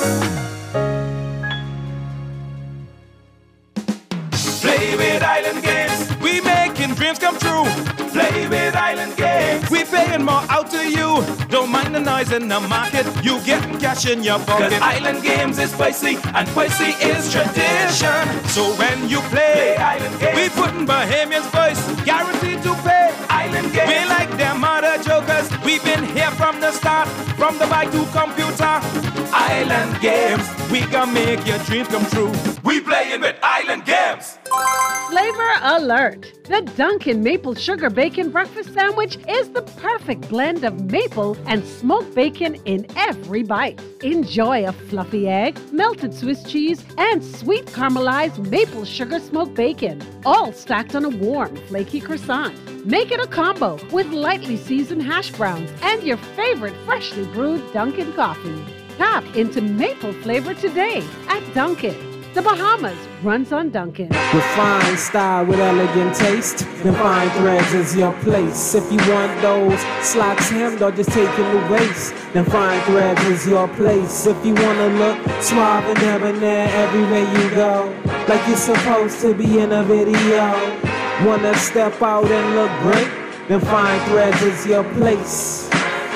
Play with Island Games, we making dreams come true. Play with Island Games, we paying more out to you. Don't mind the noise in the market, you getting cash in your pocket. Cause Island Games is spicy, and spicy is tradition. So when you play, play Island Games, we putting Bahamians first, guaranteed to pay. Island Games, we like them other jokers, we've been here from the start, from the bike to computer. Island Games, we gonna make your dreams come true. We playing with Island Games. Flavor alert! The Dunkin' Maple Sugar Bacon Breakfast Sandwich is the perfect blend of maple and smoked bacon in every bite. Enjoy a fluffy egg, melted Swiss cheese, and sweet caramelized maple sugar smoked bacon, all stacked on a warm, flaky croissant. Make it a combo with lightly seasoned hash browns and your favorite freshly brewed Dunkin' coffee. Tap into maple flavor today at Dunkin'. The Bahamas runs on Dunkin'. Refined style with elegant taste. Then fine threads is your place. If you want those slacks hemmed or just taking the waist, then fine threads is your place. If you wanna look suave and debonair everywhere you go, like you're supposed to be in a video. Wanna step out and look great? Then fine threads is your place.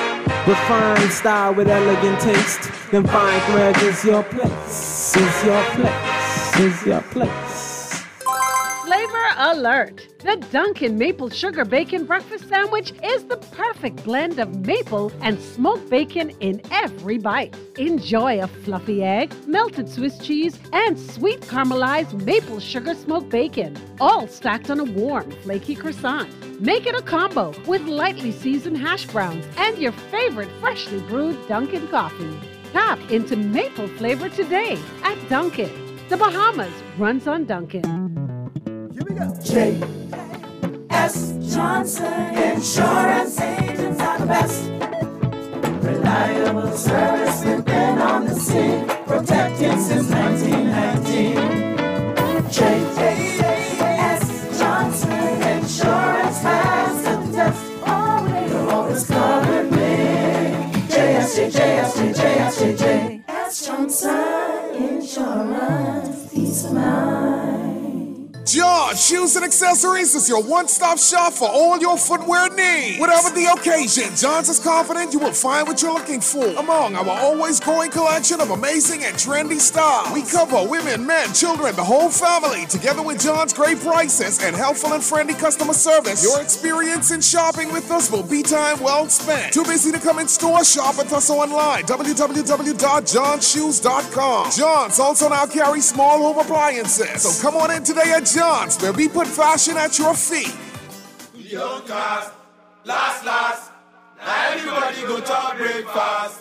Refined style with elegant taste. Then fine threads is your place. Is your place. Is your place. Flavor alert! The Dunkin' Maple Sugar Bacon Breakfast Sandwich is the perfect blend of maple and smoked bacon in every bite. Enjoy a fluffy egg, melted Swiss cheese, and sweet caramelized maple sugar smoked bacon, all stacked on a warm, flaky croissant. Make it a combo with lightly seasoned hash browns and your favorite freshly brewed Dunkin' coffee. Tap into maple flavor today at Dunkin'. The Bahamas runs on Dunkin'. Here we go. J S Johnson Insurance Agents are the best. Reliable service, we've been on the scene, protecting since nineteen nineteen. J S Johnson Insurance has the test. Always, always covering me. J S J, J S J, J S J, J S Johnson Insurance, peace of mind. John Shoes and Accessories is your one-stop shop for all your footwear needs. Whatever the occasion, John's is confident you will find what you're looking for among our always growing collection of amazing and trendy styles. We cover women, men, children, the whole family. Together with John's great prices and helpful and friendly customer service, your experience in shopping with us will be time well spent. Too busy to come in store? Shop with us online, w w w dot john shoes dot com. John's also now carries small home appliances. So come on in today at John's, where we put fashion at your feet. Young cast, last, last. Now everybody go to breakfast.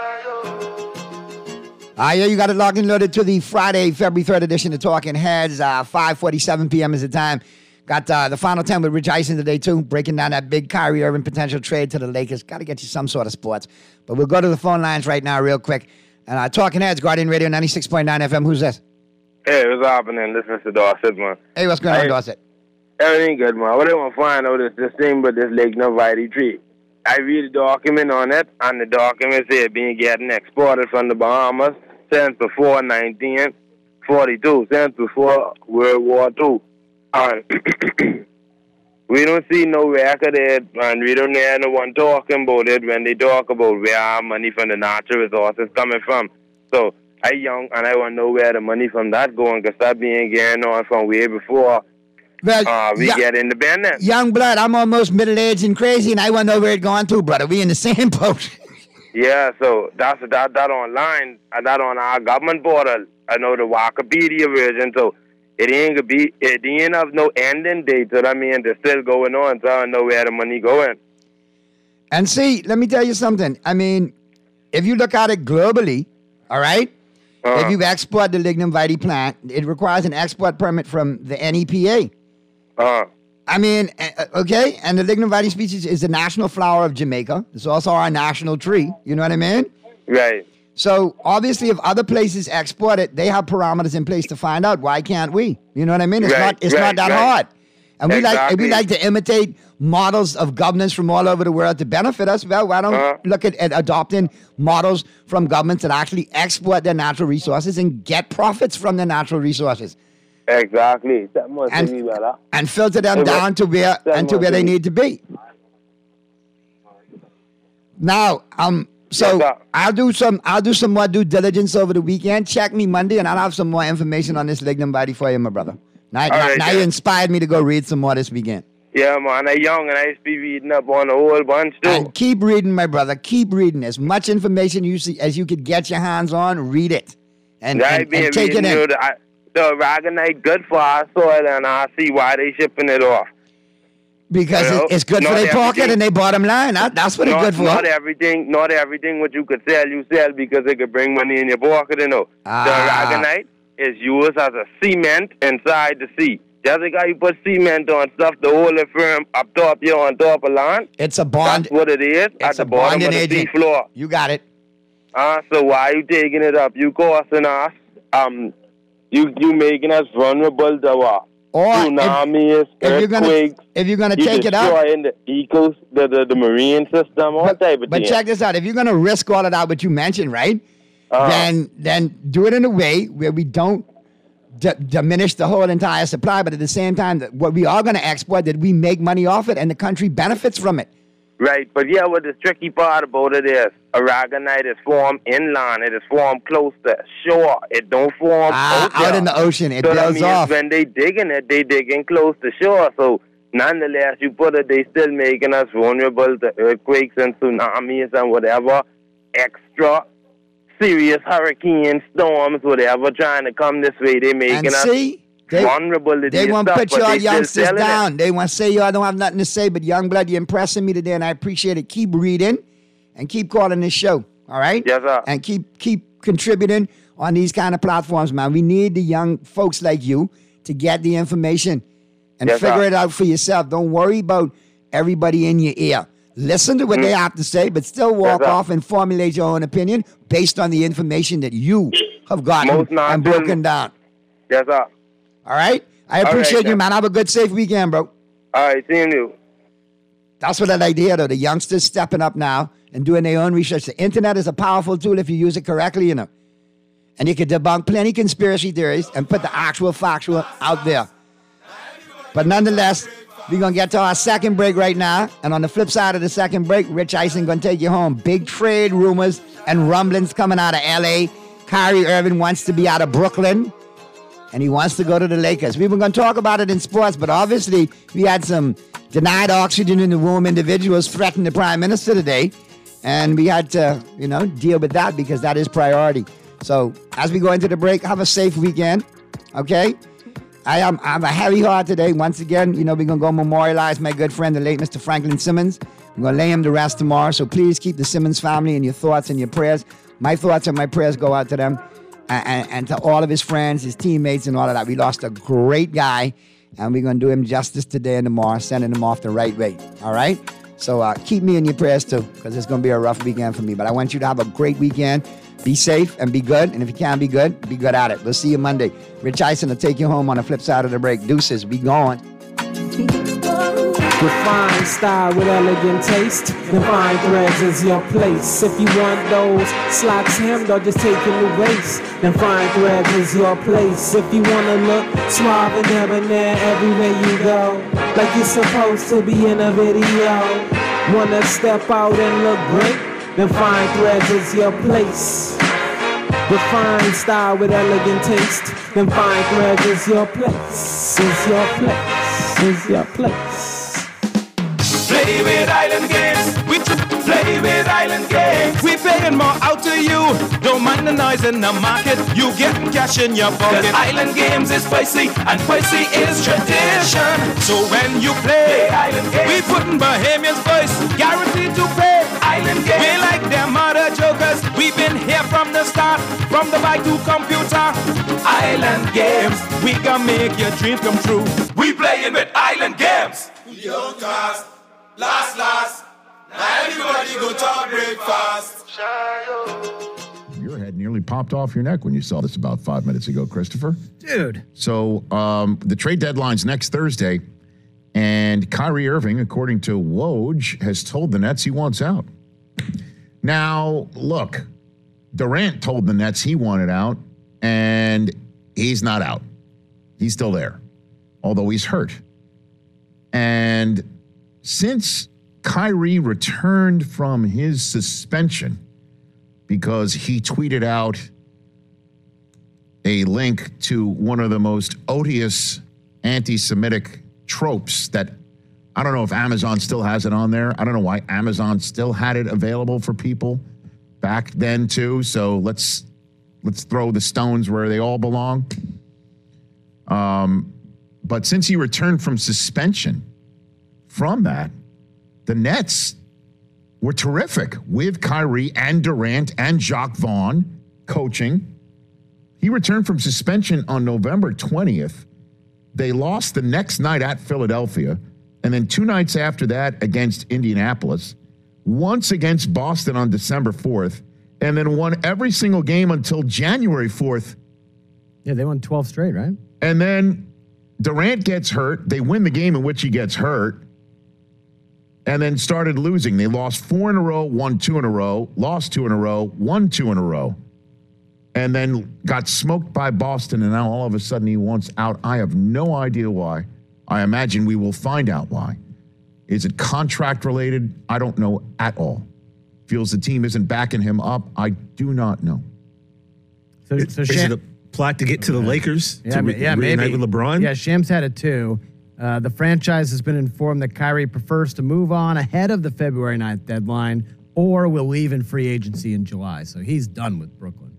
Ah, uh, yeah, you got it locked and loaded to the Friday, February third edition of Talking Heads. Uh, five forty-seven p.m. is the time. Got uh, the final ten with Rich Eisen today, too, breaking down that big Kyrie Irving potential trade to the Lakers. Got to get you some sort of sports. But we'll go to the phone lines right now real quick. And uh, Talking Heads, Guardian Radio ninety-six point nine F M. Who's this? Hey, what's happening? This is Mister Dorset, man. Hey, what's going on, Dorset? Everything good, man. What I want to find out is this thing, but this Lake Novaiti tree. I read a document on it, and the document said being getting exported from the Bahamas since before nineteen forty-two, since before World War Two. And we don't see no record of it, and we don't hear no one talking about it when they talk about where our money from the natural resources coming from. So I young, and I want to know where the money from that going, because that being going on from way before well, uh, we yeah, get independent. Young blood, I'm almost middle-aged and crazy, and I want to know where it's going to, brother. We in the same boat. Yeah, so that's that that online, and that on our government portal. I know the Wikipedia version, so it ain't gonna be, it ain't have no ending date, so that means it's still going on, so I don't know where the money going. And see, let me tell you something. I mean, if you look at it globally, all right, uh-huh. if you export the lignum vitae plant, it requires an export permit from the N E P A. Uh-huh. I mean, okay, and the lignum vitae species is the national flower of Jamaica. It's also our national tree. You know what I mean? Right. So, obviously, if other places export it, they have parameters in place to find out. Why can't we? You know what I mean? It's right, not It's right, not that right. hard. And we exactly. like we like to imitate models of governments from all over the world to benefit us. Well, why don't uh-huh. look at, at adopting models from governments that actually export their natural resources and get profits from their natural resources? Exactly. That must and, be better. and filter them Hey, down to where that and to must where they be. need to be. Now, um, so Yes, I'll do some I'll do some more due diligence over the weekend. Check me Monday, and I'll have some more information on this lignum vitae for you, my brother. Now, All now, right, now yeah. you inspired me to go read some more this weekend. Yeah, man, I young, and I used to be reading up on a whole bunch, too. And keep reading, my brother. Keep reading. As much information you see, as you could get your hands on, read it. And, I and, been and take it reading, in. you know, the, I- the aragonite good for our soil, and I see why they shipping it off. Because You know, it, it's good for not their pocket everything- and their bottom line. That, that's what not, it's good for. Not everything, not everything what you could sell, you sell because it could bring money in your pocket, you know. Ah. The aragonite is used as a cement inside the sea. Just like how you put cement on stuff to hold it firm up top here on top of land. It's a bond. That's what it is at It's the a bottom bonding of the sea agent. floor. You got it. Uh, so why you taking it up? You costing us, um, you you making us vulnerable to what? Or tsunamis, if you're gonna earthquakes. if you're gonna you take it up, destroying the ecos, the, the the marine system, all type of but thing. check this out. If you're gonna risk all of that, what you mentioned, right? Uh-huh. Then then do it in a way where we don't d- diminish the whole entire supply, but at the same time, that what we are gonna export, that we make money off it, and the country benefits from it. Right, but yeah, what the tricky part about it is, aragonite is formed inland. It is formed close to shore. It don't form Ah, out, out there. in the ocean, it so that builds means off. when they digging it, they digging close to shore. So nonetheless, you put it, they still making us vulnerable to earthquakes and tsunamis and whatever extra serious hurricanes, storms, whatever trying to come this way. They making And us see, they, vulnerable to they these won't stuff, put but y'all they still youngsters selling it. down. They want to say y'all don't have nothing to say, but young blood, you're impressing me today, and I appreciate it. Keep reading and keep calling this show. All right? Yes, sir. And keep keep contributing on these kind of platforms, man. We need the young folks like you to get the information and Yes, figure sir. it out for yourself. Don't worry about everybody in your ear. Listen to what Mm. they have to say, but still walk sir. off and formulate your own opinion based on the information that you have gotten Most and non-film- broken down. Yes, sir. All right? I All right, appreciate you, sir. man. Have a good, safe weekend, bro. All right, seeing you. That's what I like to hear, though. The youngsters stepping up now and doing their own research. The internet is a powerful tool if you use it correctly, you know. And you can debunk plenty conspiracy theories and put the actual factual out there. But nonetheless, we're going to get to our second break right now. And on the flip side of the second break, Rich Eisen going to take you home. Big trade rumors and rumblings coming out of L A. Kyrie Irving wants to be out of Brooklyn. And he wants to go to the Lakers. We were going to talk about it in sports, but obviously we had some denied oxygen in the womb individuals threaten the prime minister today. And we had to, you know, deal with that because that is priority. So as we go into the break, have a safe weekend, okay? I, am, I have a heavy heart today. Once again, you know, we're going to go memorialize my good friend, the late Mister Franklin Simmons. I'm going to lay him to rest tomorrow. So please keep the Simmons family in your thoughts and your prayers. My thoughts and my prayers go out to them and, and, and to all of his friends, his teammates, and all of that. We lost a great guy, and we're going to do him justice today and tomorrow, sending him off the right way, all right? So uh, keep me in your prayers, too, because it's going to be a rough weekend for me. But I want you to have a great weekend. Be safe and be good. And if you can't be good, be good at it. We'll see you Monday. Rich Eisen will take you home on the flip side of the break. Deuces, be going. Refine style with elegant taste. Then fine threads is your place. If you want those slacks hemmed or just taking the waist, then fine threads is your place. If you wanna look suave and debonair everywhere you go, like you're supposed to be in a video, wanna step out and look great, then fine threads is your place. Refined style with elegant taste, then fine threads is your place. Is your place. Is your place. Play with island games. We tr- play with island games. We paying more out to you. Don't mind the noise in the market. You getting cash in your pocket. 'Cause island games is spicy and spicy is tradition. So when you play, play island games, we putting Bahamians first. Guaranteed to play island games. We like them other jokers. We've been here from the start. From the bike to computer. Island games. We gonna make your dreams come true. We playing with island games. Young cast. Last, last, now everybody go to breakfast. Your head nearly popped off your neck when you saw this about five minutes ago, Christopher. Dude. So um, the trade deadline's next Thursday, and Kyrie Irving, according to Woj, has told the Nets he wants out. Now, look, Durant told the Nets he wanted out, and he's not out. He's still there, although he's hurt. And since Kyrie returned from his suspension because he tweeted out a link to one of the most odious anti-Semitic tropes that I don't know if Amazon still has it on there. I don't know why Amazon still had it available for people back then too. So let's let's throw the stones where they all belong. Um, but since he returned from suspension, from that, the Nets were terrific with Kyrie and Durant and Jacques Vaughn coaching. He returned from suspension on November twentieth. They lost the next night at Philadelphia, and then two nights after that against Indianapolis, once against Boston on December fourth, and then won every single game until January fourth. Yeah, they won twelve straight, right? And then Durant gets hurt. They win the game in which he gets hurt. And then started losing. They lost four in a row, won two in a row, lost two in a row, won two in a row. And then got smoked by Boston, and now all of a sudden he wants out. I have no idea why. I imagine we will find out why. Is it contract related? I don't know at all. Feels the team isn't backing him up? I do not know. So, Is, so is Sham- it a plot to get to the Lakers? Yeah, to ma- re- yeah, reunite maybe. with LeBron? Yeah, Shams had it too. Uh, the franchise has been informed that Kyrie prefers to move on ahead of the February ninth deadline or will leave in free agency in July. So he's done with Brooklyn.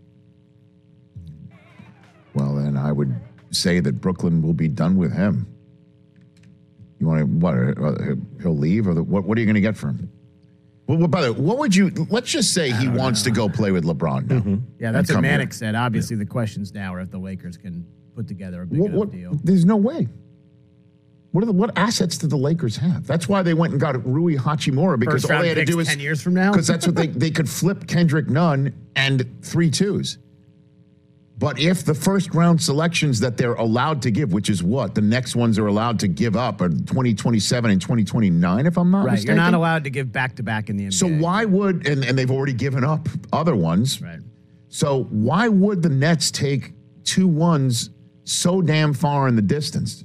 Well, then I would say that Brooklyn will be done with him. You want to, what, uh, he'll leave? Or the, what, what are you going to get from him? Well, by the way, what would you, let's just say he wants know. to go play with LeBron now. Mm-hmm. Yeah, that's what Manic here. said. Obviously, yeah. The questions now are if the Lakers can put together a big what, enough what, deal. There's no way. What are the, what assets did the Lakers have? That's why they went and got Rui Hachimura, because First all they had to do was ten years from now. Because that's what they they could flip Kendrick Nunn and three twos. But if the first round selections that they're allowed to give, which is what the next ones are allowed to give up, are twenty twenty-seven and twenty twenty-nine, if I'm not right, mistaken. you're not allowed to give back to back in the N B A. So why would and, and they've already given up other ones. Right. So why would the Nets take two ones so damn far in the distance?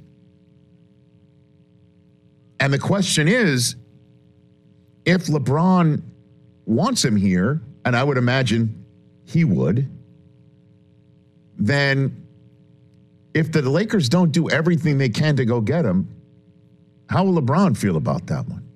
And the question is, if LeBron wants him here, and I would imagine he would, then if the Lakers don't do everything they can to go get him, how will LeBron feel about that one?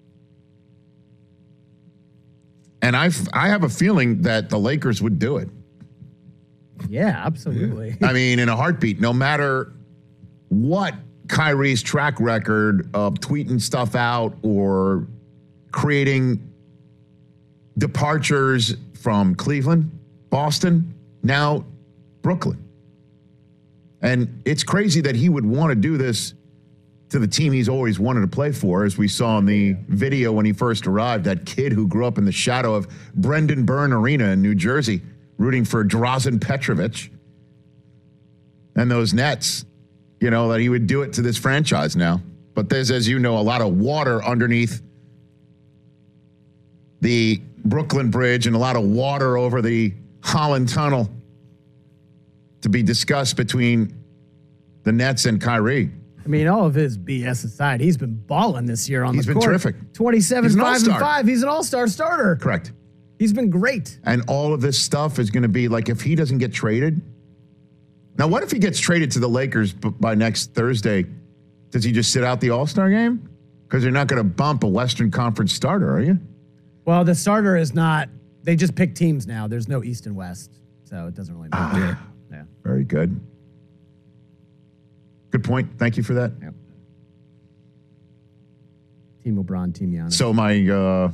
And I I have a feeling that the Lakers would do it. Yeah, absolutely. I mean, in a heartbeat, no matter what Kyrie's track record of tweeting stuff out or creating departures from Cleveland, Boston, now Brooklyn. And it's crazy that he would want to do this to the team he's always wanted to play for, as we saw in the video when he first arrived, that kid who grew up in the shadow of Brendan Byrne Arena in New Jersey, rooting for Drazen Petrovic and those Nets. You know, that he would do it to this franchise now. But there's, as you know, a lot of water underneath the Brooklyn Bridge and a lot of water over the Holland Tunnel to be discussed between the Nets and Kyrie. I mean, all of his B S aside, he's been balling this year on He's the been court. terrific. twenty-seven, He's an five, and all-star. five. He's an all-star starter. Correct. He's been great. And all of this stuff is going to be like if he doesn't get traded. Now, what if he gets traded to the Lakers b- by next Thursday? Does he just sit out the All-Star game? Because you're not going to bump a Western Conference starter, are you? Well, the starter is not. They just pick teams now. There's no East and West, so it doesn't really matter. Ah, yeah. Very good. Good point. Thank you for that. Yep. Team LeBron, Team Giannis. So my uh,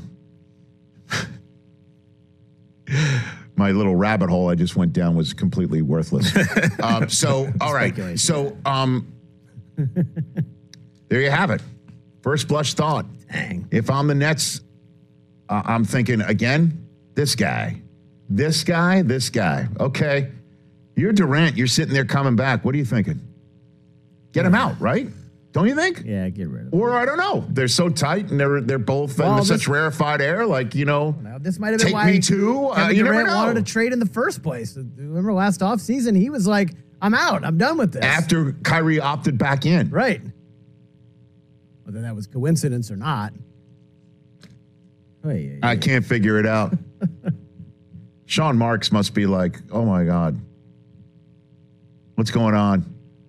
my little rabbit hole I just went down was completely worthless. um, so all right. So um, there you have it. First blush thought. Dang. If I'm the Nets, uh, I'm thinking again. This guy, this guy, this guy. Okay, you're Durant. You're sitting there coming back. What are you thinking? Get him out, right? Don't you think? Yeah, get rid of him. Or I don't know. They're so tight and they're they're both Well, in this- such rarefied air. Like you know, Now, this might have been take why me too. Uh, Kevin you never Durant know. wanted to trade in the first place. Remember last offseason, he was like, I'm out. I'm done with this. After Kyrie opted back in, Right. Whether that was coincidence or not. Oy, oy, I oy. can't figure it out. Sean Marks must be like, oh my God, what's going on?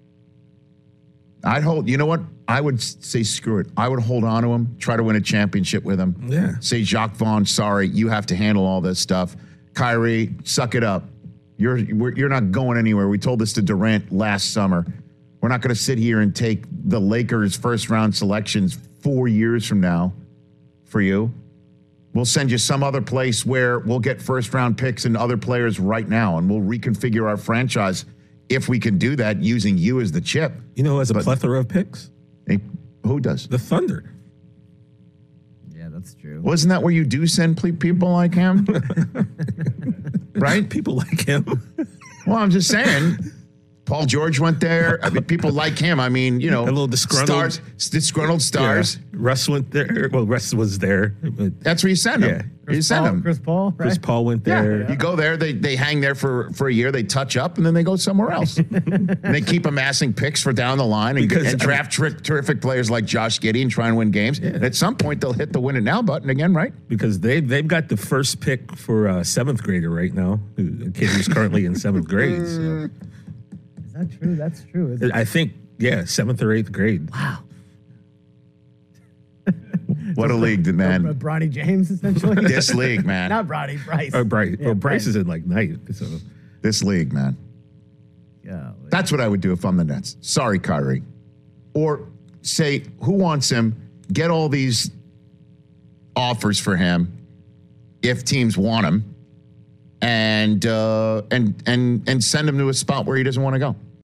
I'd hold, you know what? I would s- say, screw it. I would hold on to him, try to win a championship with him. Yeah. Say, Jacques Vaughn, sorry, you have to handle all this stuff. Kyrie, suck it up. You're we're, you're not going anywhere. We told this to Durant last summer. We're not going to sit here and take the Lakers' first round selections four years from now for you. We'll send you some other place where we'll get first round picks and other players right now, and we'll reconfigure our franchise if we can do that using you as the chip. You know who has a But- plethora of picks? Hey, who does? The Thunder. Yeah, that's true. Wasn't that where you do send ple- people like him? Right? People like him. Well, I'm just saying. Paul George went there. I mean, people like him. I mean, you know, A little disgruntled. stars, disgruntled stars. Yeah. Russ went there. Well, Russ was there. But That's where you send him. Yeah. You Chris send Paul, him. Chris Paul, right? Chris Paul went Yeah. there. You go there, they they hang there for, for a year, they touch up, and then they go somewhere else. And they keep amassing picks for down the line and, Because, and draft ter- terrific players like Josh Giddey and try and win games. And at some point, they'll hit the win it now button again, right? Because they, they've got the first pick for a seventh grader right now, who- a kid who's currently in seventh grade. So. Is that true? That's true. Is it? I think, yeah, seventh or eighth grade. Wow. What a league, Uh, man. Bronny James, essentially. This league, man. Not Bronny, Bryce. Oh, Bryce. Yeah, well, Bryce is in like ninth. So. This league, man. Yeah. That's what I would do if I'm the Nets. Sorry, Kyrie. Or say, who wants him? Get all these offers for him if teams want him, and uh, and and and send him to a spot where he doesn't want to go.